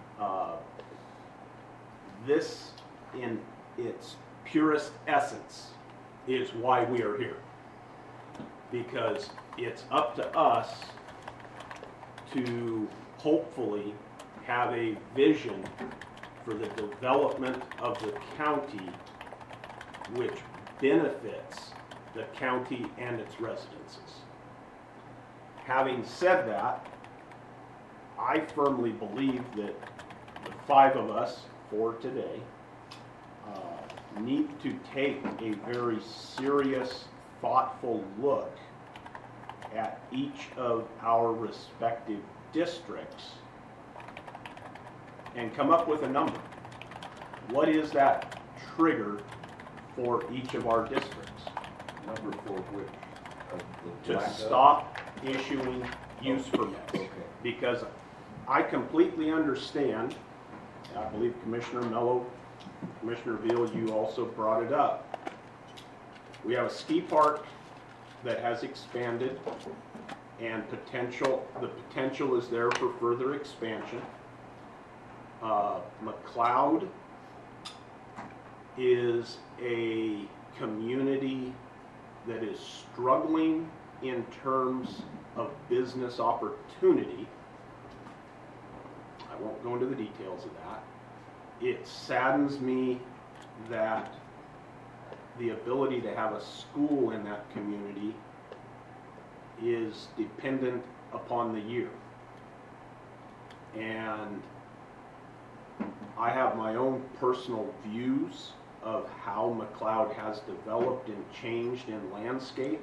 This, in its purest essence, is why we are here. Because it's up to us to hopefully have a vision for the development of the county which benefits the county and its residences. Having said that, I firmly believe that the five of us for today need to take a very serious, thoughtful look at each of our respective districts and come up with a number. What is that trigger for each of our districts? Number for which? To stop issuing use permits. Okay. Because I completely understand, I believe Commissioner Mello, Commissioner Veal, you also brought it up. We have a ski park that has expanded and the potential is there for further expansion. McLeod is a community that is struggling in terms of business opportunity. I won't go into the details of that. It saddens me that the ability to have a school in that community is dependent upon the year. And I have my own personal views of how McLeod has developed and changed in landscape.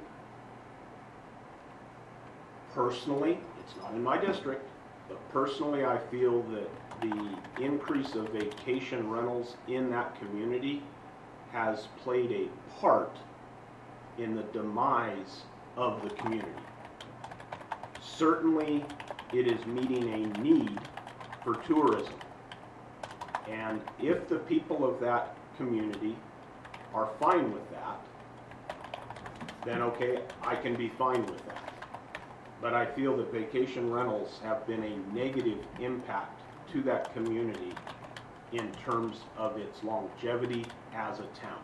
Personally, it's not in my district, but personally I feel that the increase of vacation rentals in that community has played a part in the demise of the community. Certainly, it is meeting a need for tourism. And if the people of that community are fine with that, then okay, I can be fine with that. But I feel that vacation rentals have been a negative impact to that community in terms of its longevity as a town.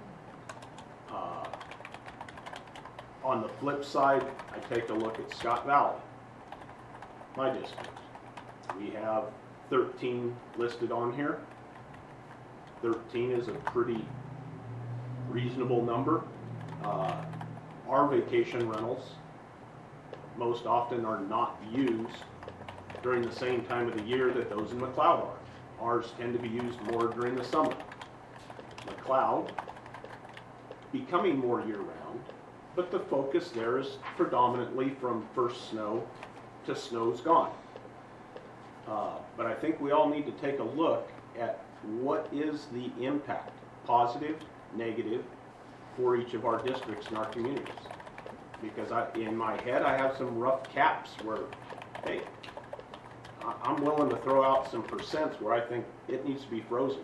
On the flip side, I take a look at Scott Valley, my district. We have 13 listed on here. 13 is a pretty reasonable number. Our vacation rentals most often are not used during the same time of the year that those in McLeod are. Ours tend to be used more during the summer. McLeod becoming more year-round, but the focus there is predominantly from first snow to snow's gone. But I think we all need to take a look at what is the impact, positive, negative for each of our districts and our communities. Because in my head, I have some rough caps where, hey, I'm willing to throw out some percents where I think it needs to be frozen.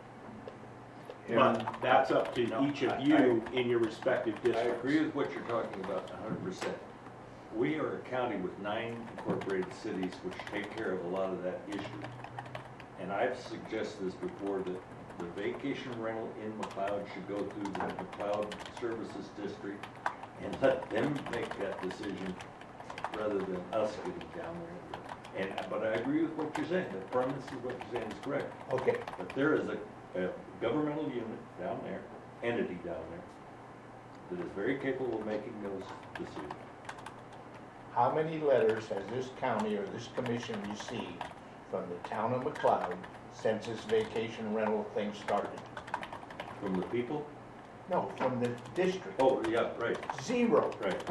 But that's up to each of you in your respective I districts. agree with what you're talking about 100%. We are a county with 9 incorporated cities which take care of a lot of that issue. And I've suggested this before, that the vacation rental in McLeod should go through the McLeod Services District and let them make that decision rather than us getting down there. But I agree with what you're saying. The premise of what you're saying is correct. Okay, But there is a governmental unit down there, entity down there, that is very capable of making those decisions. how many letters has this county or this commission received from the town of McLeod since this vacation rental thing started? From the people? No, from the district. Oh, yeah, right, 0. right.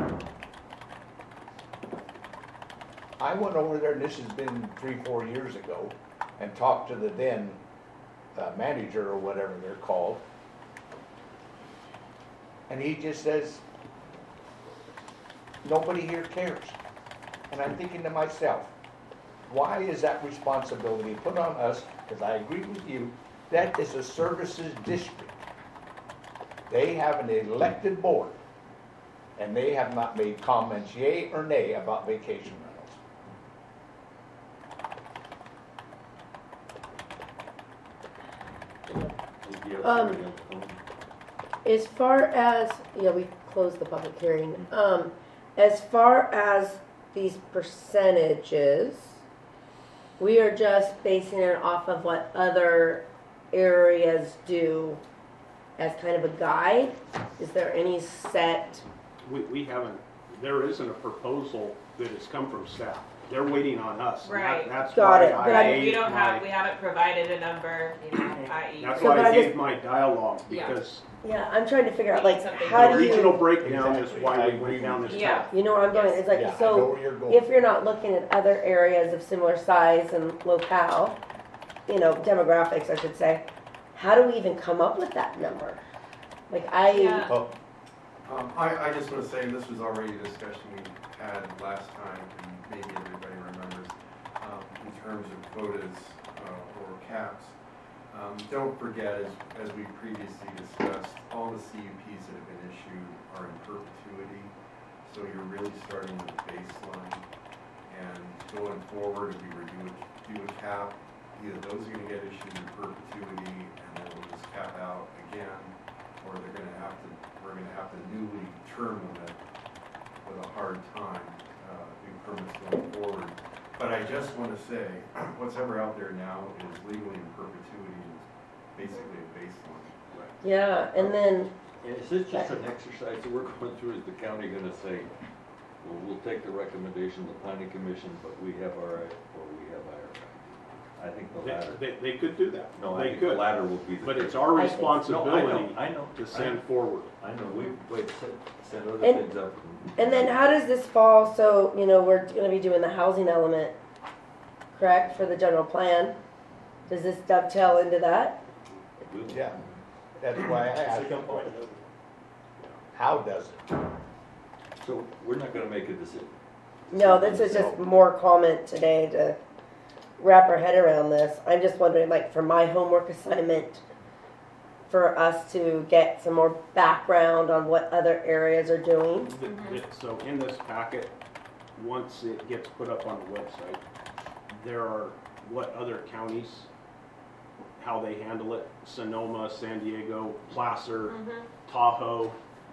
I went over there, and this has been 3-4 years ago, and talked to the then manager or whatever they're called. And he just says, nobody here cares. And I'm thinking to myself, why is that responsibility put on us? Because I agree with you, that is a services district. They have an elected board, and they have not made comments, yea or nay, about vacation rentals. As far as, yeah, we closed the public hearing. As far as these percentages, we are just basing it off of what other areas do as kind of a guide. Is there any set? We haven't, there isn't a proposal that has come from staff. They're waiting on us. And Right. That's Got why it, but I- We haven't provided a number, i.e. That's So, why but I I gave just- my dialogue, Yeah. because Yeah, I'm trying to figure out, like, Something how the do regional you, breakdown is Exactly. why I we agree went down with this you. path. you know where I'm going? It's like, Yeah, I know so where you're going. if you're not looking at other areas of similar size and locale, you know, demographics, I should say, how do we even come up with that number? Like, Yeah. Oh, I just want to say, this was already a discussion we had last time, and maybe everybody remembers, in terms of quotas or caps. Don't forget, as we previously discussed, all the CUPs that have been issued are in perpetuity, so you're really starting with a baseline. And going forward, if we were to do a cap, either those are going to get issued in perpetuity, and then we'll just cap out again, or we're going to have to newly term limit with a hard time new permits going forward. But I just want to say, what's ever out there now is legally in perpetuity, and it's basically a baseline. yeah, and then, Is this just an exercise that we're going through? Is the county gonna say, well, we'll take the recommendation of the planning commission, but we have our, or we have our? I think the latter. They could do that. No, I They think the could. latter will be the. But it's our I think- No, responsibility I know. to send forward. I know, we, set other And- things up. and then how does this fall, so, you know, we're gonna be doing the housing element, correct, for the general plan? Does this dovetail into that? yeah, that's why I asked, how does it? So we're not gonna make a decision. No, this is just more comment today to wrap our head around this. I'm just wondering, like, for my homework assignment, for us to get some more background on what other areas are doing. So in this packet, once it gets put up on the website, there are what other counties, how they handle it, Sonoma, San Diego, Placer, Tahoe.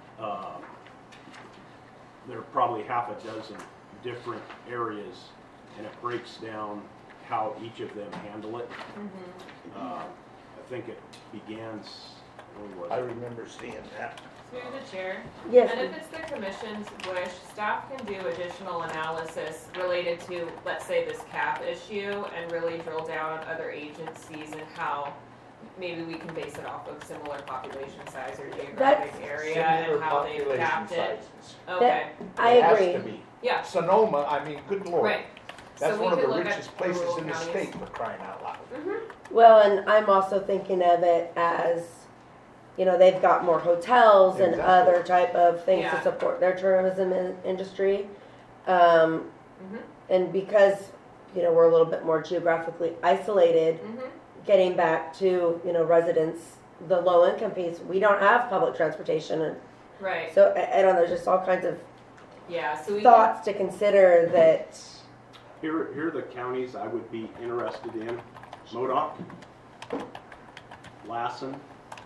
There are probably half a dozen different areas, and it breaks down how each of them handle it. I think it begins, when was I it? remember seeing that. Through the chair. Yes, And if it's the commission's wish, staff can do additional analysis related to, let's say, this cap issue and really drill down on other agencies and how maybe we can base it off of similar population size or geographic area Similar and how they've population capped it. sizes. Okay, I It has agree. to be. yeah, Sonoma, I mean, good lord, right. that's So we one of could the look at richest places rural in the counties. state, for crying out loud. Well, and I'm also thinking of it as you know, they've got more hotels and Exactly. other type of things Yeah. to support their tourism industry. Um, Mhm. and because, you know, we're a little bit more geographically isolated, Mhm. getting back to, you know, residents, the low income piece, we don't have public transportation. And Right. so I don't know, there's just all kinds of Yeah. So we thoughts to consider that, Here are the counties I would be interested in. Modoc, Lassen,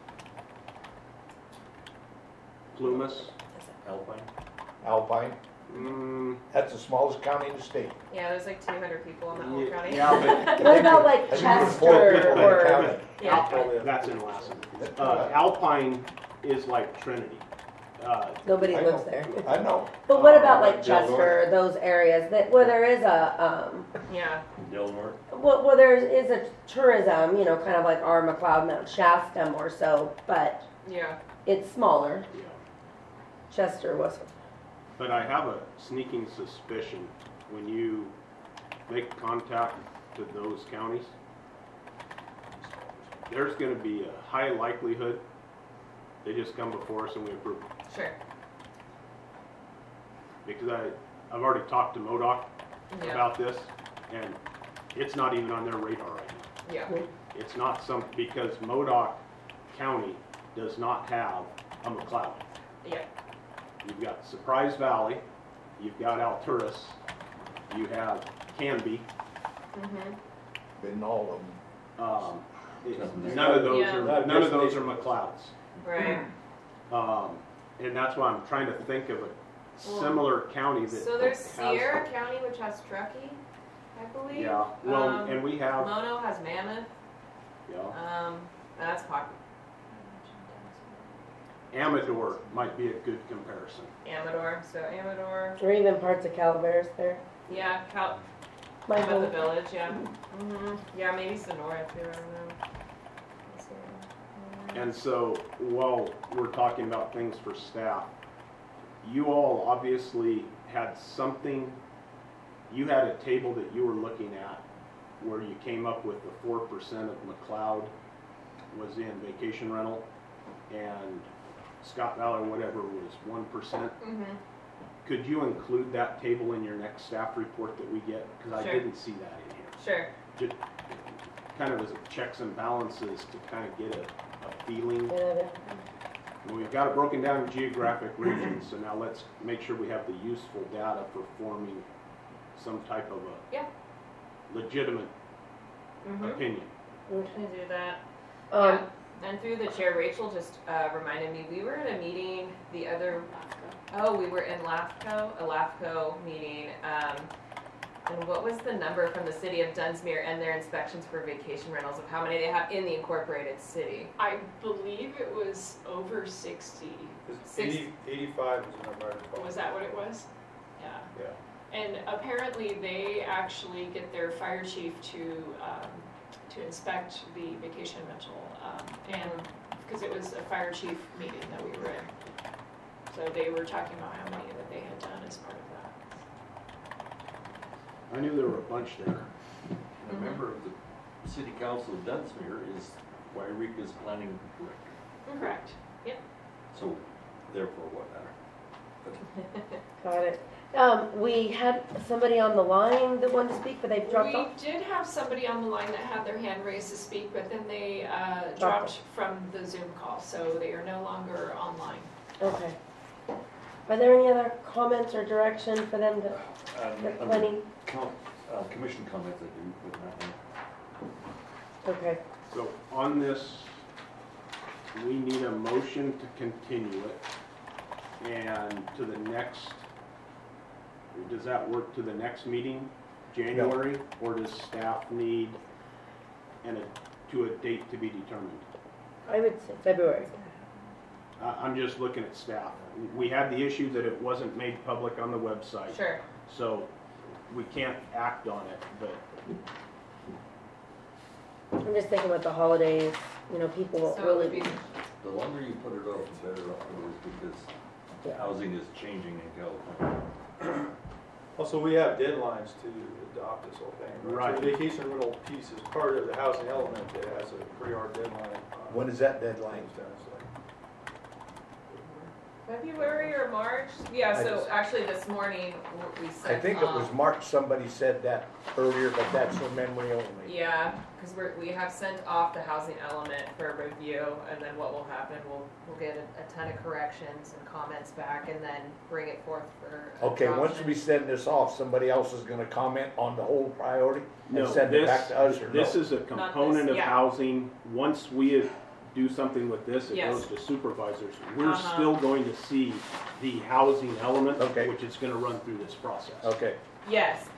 Plumas, Alpine? Alpine, that's the smallest county in the state. Yeah, there's like 200 people in that whole county. Yeah, but what about like I think there's 4 Chester people in the or, county. Yeah. that's in Lassen. Alpine is like Trinity. nobody I lives know. there. I know. But what about like Del Chester, those areas that, where there is a, Yeah. Del Norte? well, there is a tourism, you know, kind of like our McLeod, Mount Shasta more so, but Yeah. it's smaller. Yeah. Chester wasn't. But I have a sneaking suspicion when you make contact to those counties, there's gonna be a high likelihood they just come before us and we approve. Sure. Because I've already talked to MoDOC Yeah. about this, and it's not even on their radar right now. Yeah. It's not because MoDOC County does not have a McLeod. Yeah. You've got Surprise Valley, you've got Alturas, you have Canby. Mhm. Been all of them. None of those Yeah. none of those are McLeods. Right. And that's why I'm trying to think of a similar county that So there's has. Sierra County, which has Truckee, I believe. Yeah, well, and we have, Mono has Mammoth. yeah, That's popular. Amador might be a good comparison. Amador. So Amador. Or even parts of Calaveras there. Yeah. My About the home. village. Yeah. Yeah. Maybe Sonora too. I don't know. Let's see. And so, while we're talking about things for staff, you all obviously had something, you had a table that you were looking at where you came up with the 4% of McLeod was in vacation rental, and Scott Valley or whatever was 1%. Mhm. Could you include that table in your next staff report that we get? Because I Sure. didn't see that in here. Sure. Just kind of as a checks and balances to kind of get a feeling. Yeah, Well, we've got it broken down in geographic regions, so now let's make sure we have the useful data for forming some type of a Yeah. legitimate Mhm. opinion. We can do that. Um, And through the chair, Rachel just reminded me, we were at a meeting the other, we were in a LAFCO meeting. And what was the number from the city of Dunsmuir and their inspections for vacation rentals of how many they have in the incorporated city? I believe it was over 60. 85 is the number I recall. Was that what it was? Yeah. Yeah. And apparently they actually get their fire chief to inspect the vacation rental, and, because it was a fire chief meeting that we were in. So they were talking about how many that they had done as part of that. I knew there were a bunch there. A member of the city council of Dunsmuir is Wairika's planning director. Correct. Yep. So therefore, what matter? got it. We had somebody on the line that wanted to speak, but they've dropped We off. did have somebody on the line that had their hand raised to speak, but then they Dropped dropped from the Zoom call, so they are no longer online. Okay. Are there any other comments or direction for them to, get plenty? Commission comments I do, but not now. Okay. So on this, we need a motion to continue it. And to the next, does that work to the next meeting, January? Or does staff need to a date to be determined? I would say February. I'm just looking at staff. We had the issue that it wasn't made public on the website. Sure. So we can't act on it, but I'm just thinking with the holidays, you know, people won't So it would really be, The longer you put it off, the better off it is, because Yeah. housing is changing in California. Also, we have deadlines to adopt this whole thing. Right. So the vacation rental piece is part of the housing element that has a pretty hard deadline. When is that deadline? February or March? Yeah, I so just- actually this morning we sent I think it was March, somebody said that earlier, but that's from memory only. Yeah, because we have sent off the housing element for review, and then what will happen, we'll get a ton of corrections and comments back, and then bring it forth for Okay, once adoption. we send this off, somebody else is gonna comment on the whole priority and No, send it this, back to us, or no? this is a component of yeah. housing. Once we do something with this, it Yes. goes to supervisors. We're Uh-huh. still going to see the housing element, Okay. which is gonna run through this process. Okay, Yes,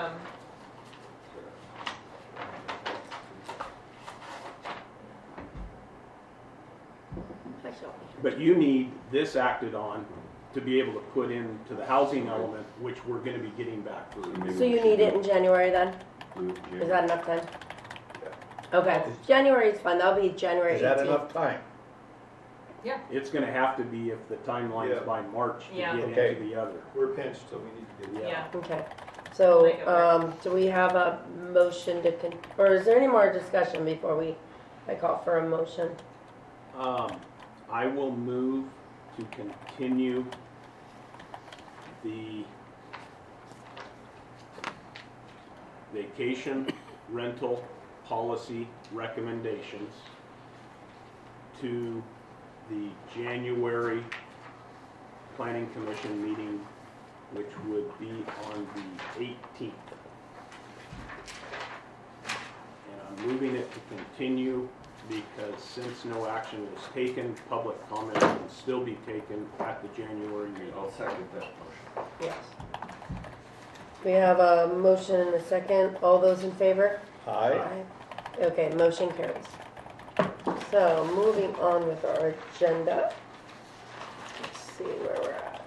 But you need this acted on to be able to put into the housing element, which we're gonna be getting back for review. So you need it in January then? Is that enough time? Okay, January is fine, that'll be January is that 18th. enough time? It's gonna have to be if the timeline's Yeah. by March to Yeah. get Okay. into the other. We're pinched, so we need to get it. yeah. Okay, Make so, it work. do we have a motion to or is there any more discussion before I call for a motion? I will move to continue the vacation rental policy recommendations to the January Planning Commission meeting, which would be on the 18th. And I'm moving it to continue because since no action was taken, public comment can still be taken at the January meeting. I'll second that motion. Yes. We have a motion and a second, all those in favor? Aye. Okay, motion carries. So, moving on with our agenda. Let's see where we're at.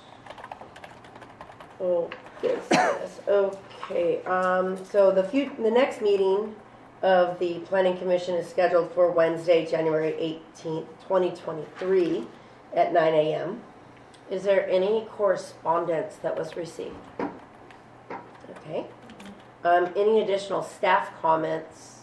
Oh, business, okay, so the next meeting of the Planning Commission is scheduled for Wednesday, January 18th, 2023 at 9 a.m. Is there any correspondence that was received? Okay. Any additional staff comments?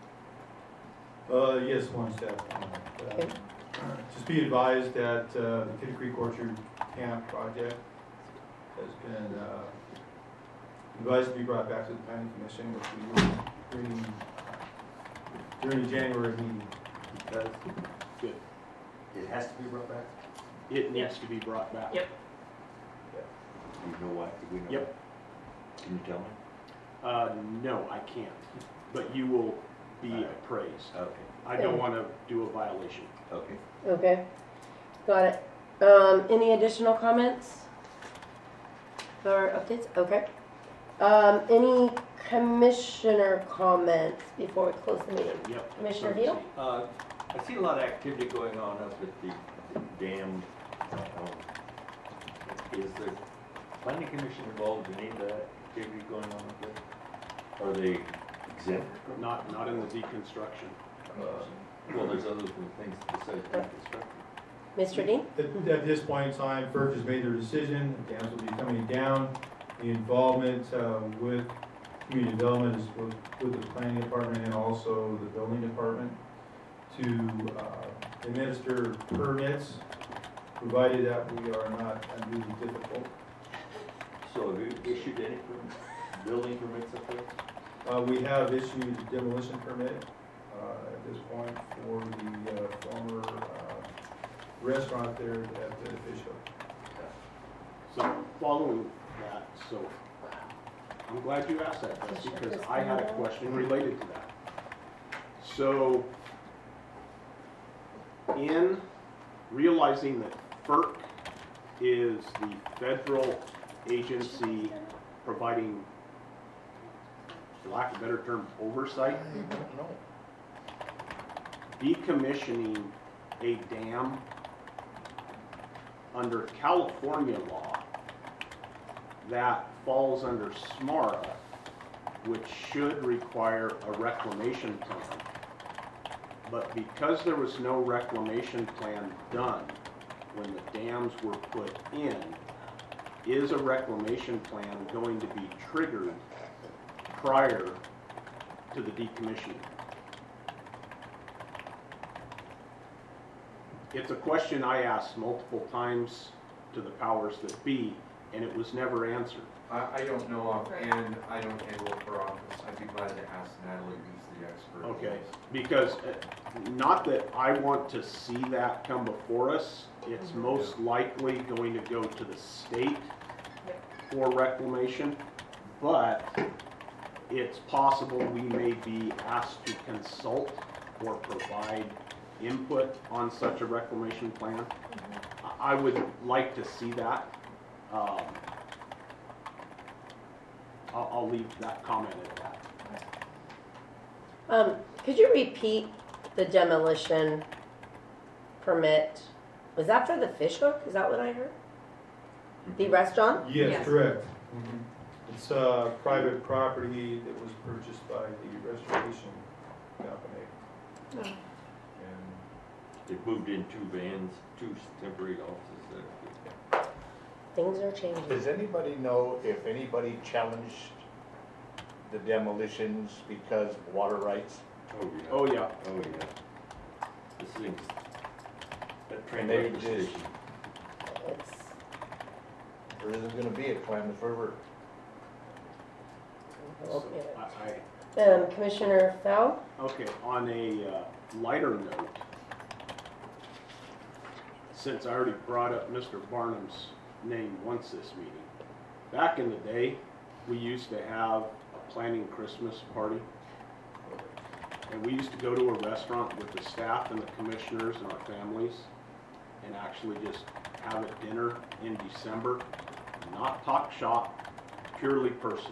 Yes, one staff comment. Okay. Just be advised that the Kitty Creek Orchard Camp project has been advised to be brought back to the Planning Commission, which we will bring during the January meeting. That's Good. It has to be brought back? It needs to be brought back. Yep. Do you know why? Do we know? Yep. Can you tell me? No, I can't, but you will be appraised. Okay, I don't want to do a violation. okay. Okay, got it. Any additional comments? Or updates? Okay. Any commissioner comments before we close the meeting? Yep. Commissioner Deal? I see a lot of activity going on up at the dam. Is the planning commission involved in any of that activity going on up there? Are they exempt from? Not in the deconstruction. Well, there's other things besides reconstruction. Mr. Dean? At this point in time, FERC has made their decision, the dams will be coming down. The involvement with community development is with the planning department and also the building department to administer permits, provided that we are not unduly difficult. So have you issued any building permits up there? We have issued a demolition permit at this point for the former restaurant there at the fish hook. So following that, so I'm glad you asked that, Betsy, because I had a question related to that. So in realizing that FERC is the federal agency providing, for lack of a better term, oversight, I don't know. decommissioning a dam under California law that falls under SMARA, which should require a reclamation plan. But because there was no reclamation plan done when the dams were put in, is a reclamation plan going to be triggered prior to the decommissioning? it's a question I asked multiple times to the powers that be, and it was never answered. I don't know offhand, I don't handle it for office. I'd be glad to ask Natalie, who's the expert. on Okay, this. because not that I want to see that come before us, it's most likely going to go to the state for reclamation, but it's possible we may be asked to consult or provide input on such a reclamation plan. I would like to see that. I'll leave that comment at that. Could you repeat the demolition permit? Was that for the Fish Hook? Is that what I heard? The restaurant? Yes, Yes. correct. It's private property that was purchased by the restoration company. And They moved in 2 vans, 2 temporary offices there. Things are changing. Does anybody know if anybody challenged the demolitions because of water rights? Oh, yeah. Oh, yeah. This thing's, that train And they left the just- station. It's, There isn't gonna be a Klamath River. Commissioner Fowl? Okay, on a lighter note, since I already brought up Mr. Barnum's name once this meeting, back in the day, we used to have a planning Christmas party. And we used to go to a restaurant with the staff and the commissioners and our families and actually just have a dinner in December, not talk shop, purely personal.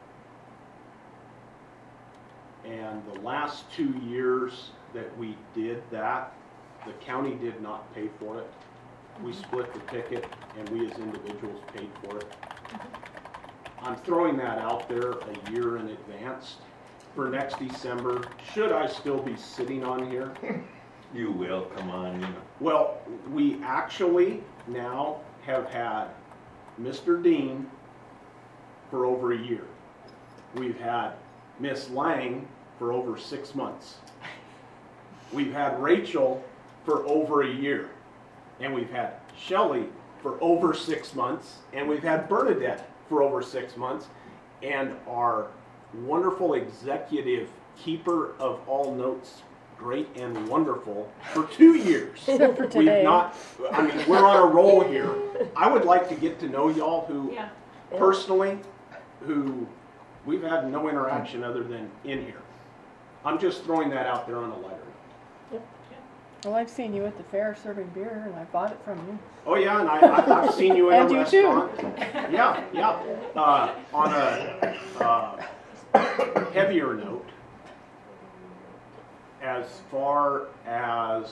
And the last 2 years that we did that, the county did not pay for it. We split the ticket and we as individuals paid for it. I'm throwing that out there a year in advance for next December. Should I still be sitting on here? You will, come on, you know. Well, we actually now have had Mr. Dean for over a year. We've had Miss Lang for over 6 months. We've had Rachel for over a year. And we've had Shelley for over 6 months. And we've had Bernadette for over 6 months. And our wonderful executive keeper of all notes, great and wonderful, for 2 years. Except for today. We've not, I mean, we're on a roll here. I would like to get to know y'all who, Yeah. personally, who we've had no interaction other than in here. I'm just throwing that out there on a lighter note. Well, I've seen you at the fair serving beer, and I bought it from you. Oh yeah, and I've seen you in And a you too. restaurant. Yeah. On a heavier note, as far as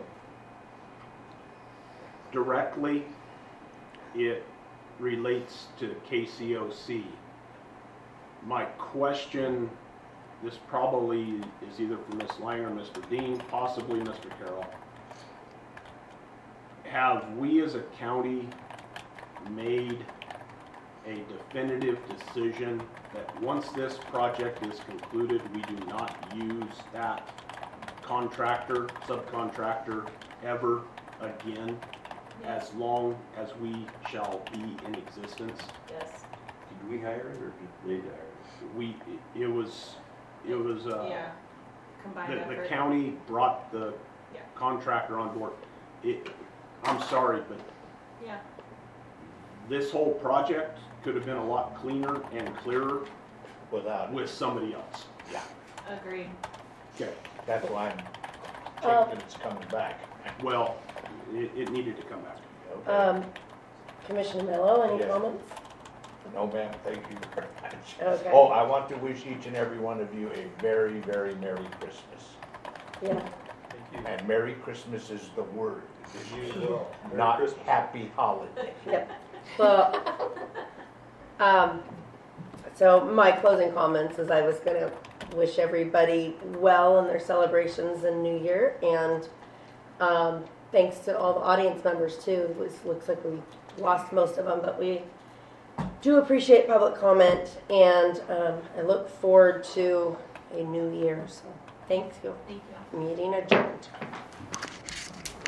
directly it relates to KCOC, my question, this probably is either for Ms. Lang or Mr. Dean, possibly Mr. Carroll. Have we as a county made a definitive decision that once this project is concluded, we do not use that contractor, subcontractor ever again, as long as we shall be in existence? Yes. Did we hire it or did they hire it? It was, Yeah. Combined the effort. county brought the Yeah. contractor on board. I'm sorry, but Yeah. this whole project could have been a lot cleaner and clearer Without, with somebody else. Agreed. Okay, that's why I'm checking that it's coming back. well, it needed to come back. Okay. Commissioner Mello, any Yes. comments? No, ma'am, thank you very much. Okay. Oh, I want to wish each and every one of you a very, very Merry Christmas. Yeah. thank And Merry Christmas is the word, you. You as well. Merry not Christmas. Happy Holiday. Yep. Well, so my closing comments is I was gonna wish everybody well in their celebrations in New Year, and thanks to all the audience members too. It looks like we lost most of them, but we do appreciate public comment, and I look forward to a new year. So thank you. Thank you. Meeting adjourned.